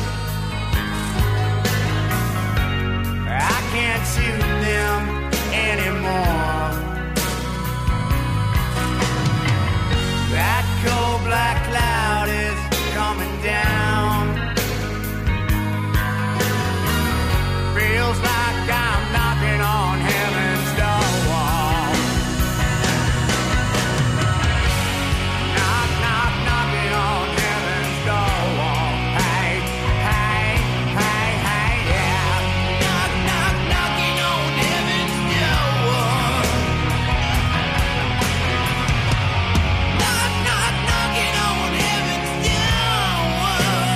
I can't shoot them anymore. That cold black cloud is coming down. Feels like I'm knocking on heaven's door. Knock, knock, knocking on heaven's door. Hey, hey, hey, hey, yeah. Knock, knock, knocking on heaven's door. Knock, knock, knocking on heaven's door.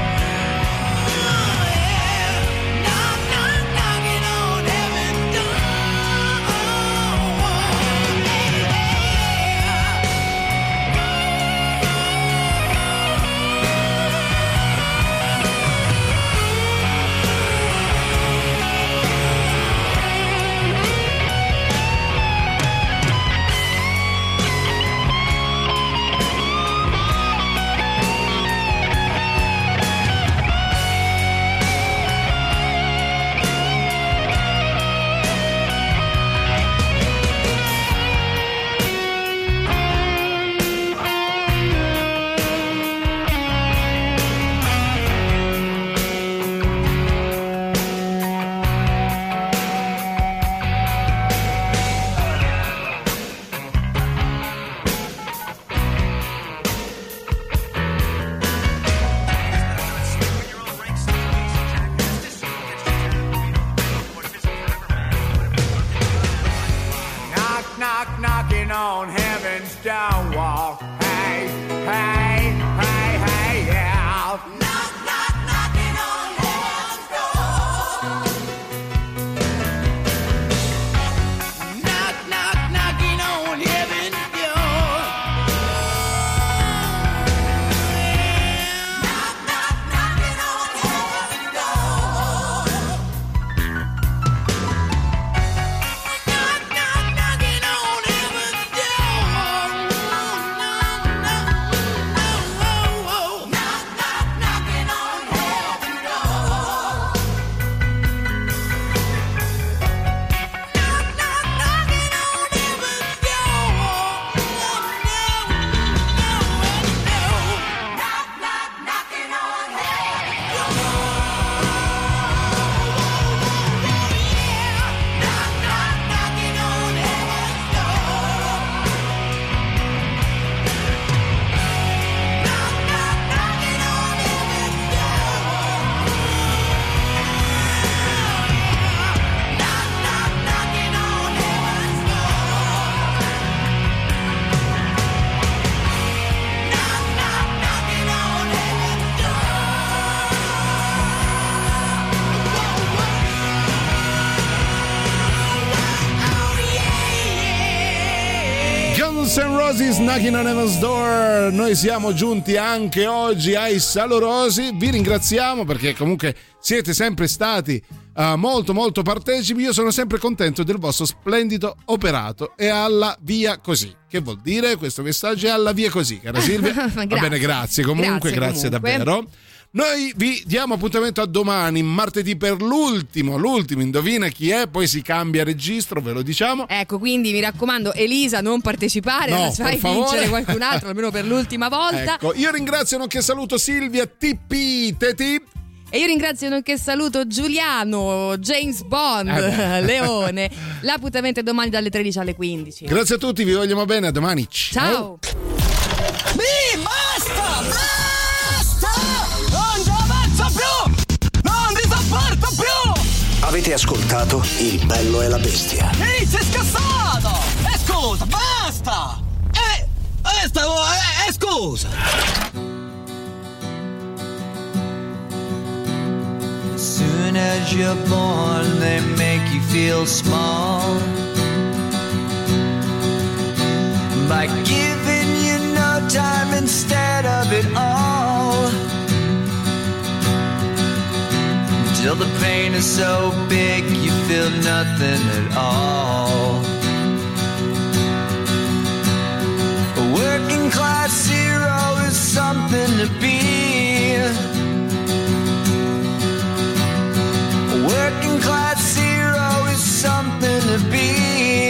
Yeah. Knock, knock, knocking on heaven's door. Knock, knock, knocking on heaven's door. Hey, Guns N' Roses, Knocking on Heaven's Door. Noi siamo giunti anche oggi ai Salorosi. Vi ringraziamo perché comunque siete sempre stati uh, molto molto partecipi. Io sono sempre contento del vostro splendido operato. E alla via così. Che vuol dire questo messaggio? È alla via così, cara Silvia. Va bene, grazie comunque, grazie, grazie comunque. davvero. Noi vi diamo appuntamento a domani, martedì, per l'ultimo, l'ultimo Indovina chi è, poi si cambia registro, ve lo diciamo. Ecco, quindi mi raccomando, Elisa, non partecipare, no, ma fai vincere qualcun altro, almeno per l'ultima volta. Ecco, io ringrazio, nonché saluto Silvia T P Teti. E io ringrazio, nonché saluto Giuliano, James Bond, eh Leone. L'appuntamento è domani dalle tredici alle quindici. Grazie a tutti, vi vogliamo bene, a domani. Ciao. Mi basta! Basta! Non ci avanzo più! Non ti sopporto più! Avete ascoltato Il bello e la bestia. Ehi, sei scassato! E scusa, basta! E... e stavo... e, e scusa! As soon as you're born, they make you feel small by giving you no time instead of it all. Till the pain is so big you feel nothing at all. A working class hero is something to be. A working class hero is something to be.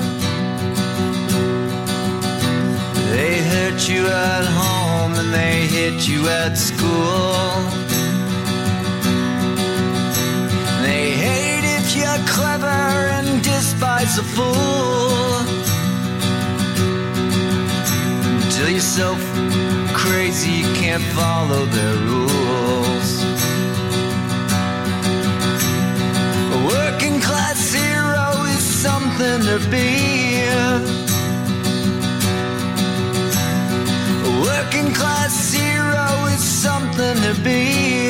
They hurt you at home and they hit you at school. They hate if you're clever and despise a fool. Until you're so f- crazy you can't follow their rules. A working class hero is something to be. A working class hero is something to be.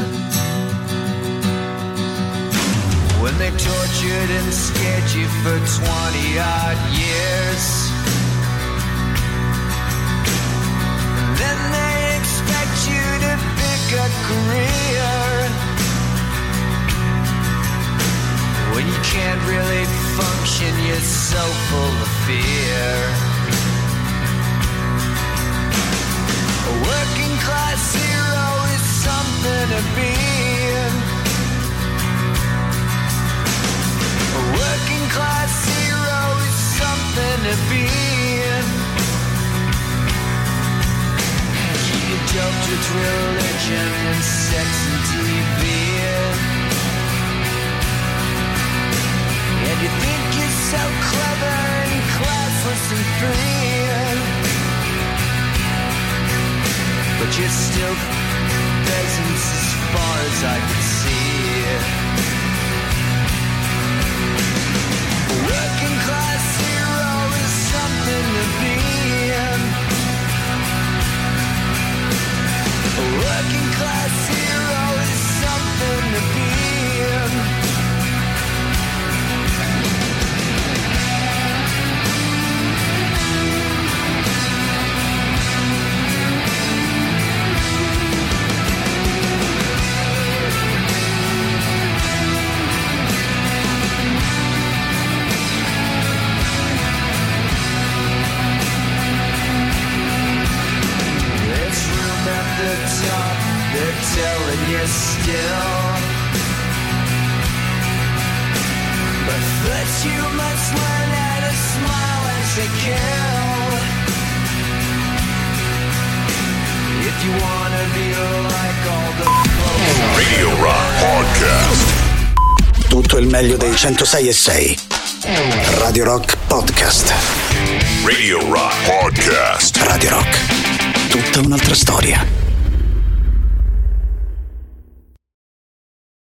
When they tortured and scared you for twenty odd years, then they expect you to pick a career when you can't really function, you're so full of fear. A working class hero is something to be. A working class hero is something to be. You're doped with religion and sex and T V, and you think you're so clever and classless and free, but you're still peasants as far as I can see. A working class hero is something to be. A working class hero is something to be. The top, they're telling you still, but first you must learn how to smile as they kill. If you wanna be like all the folks. Radio Rock Podcast. Tutto il meglio dei centosei e sei. Radio Rock Podcast. Radio Rock Podcast. Radio Rock. Tutta un'altra storia.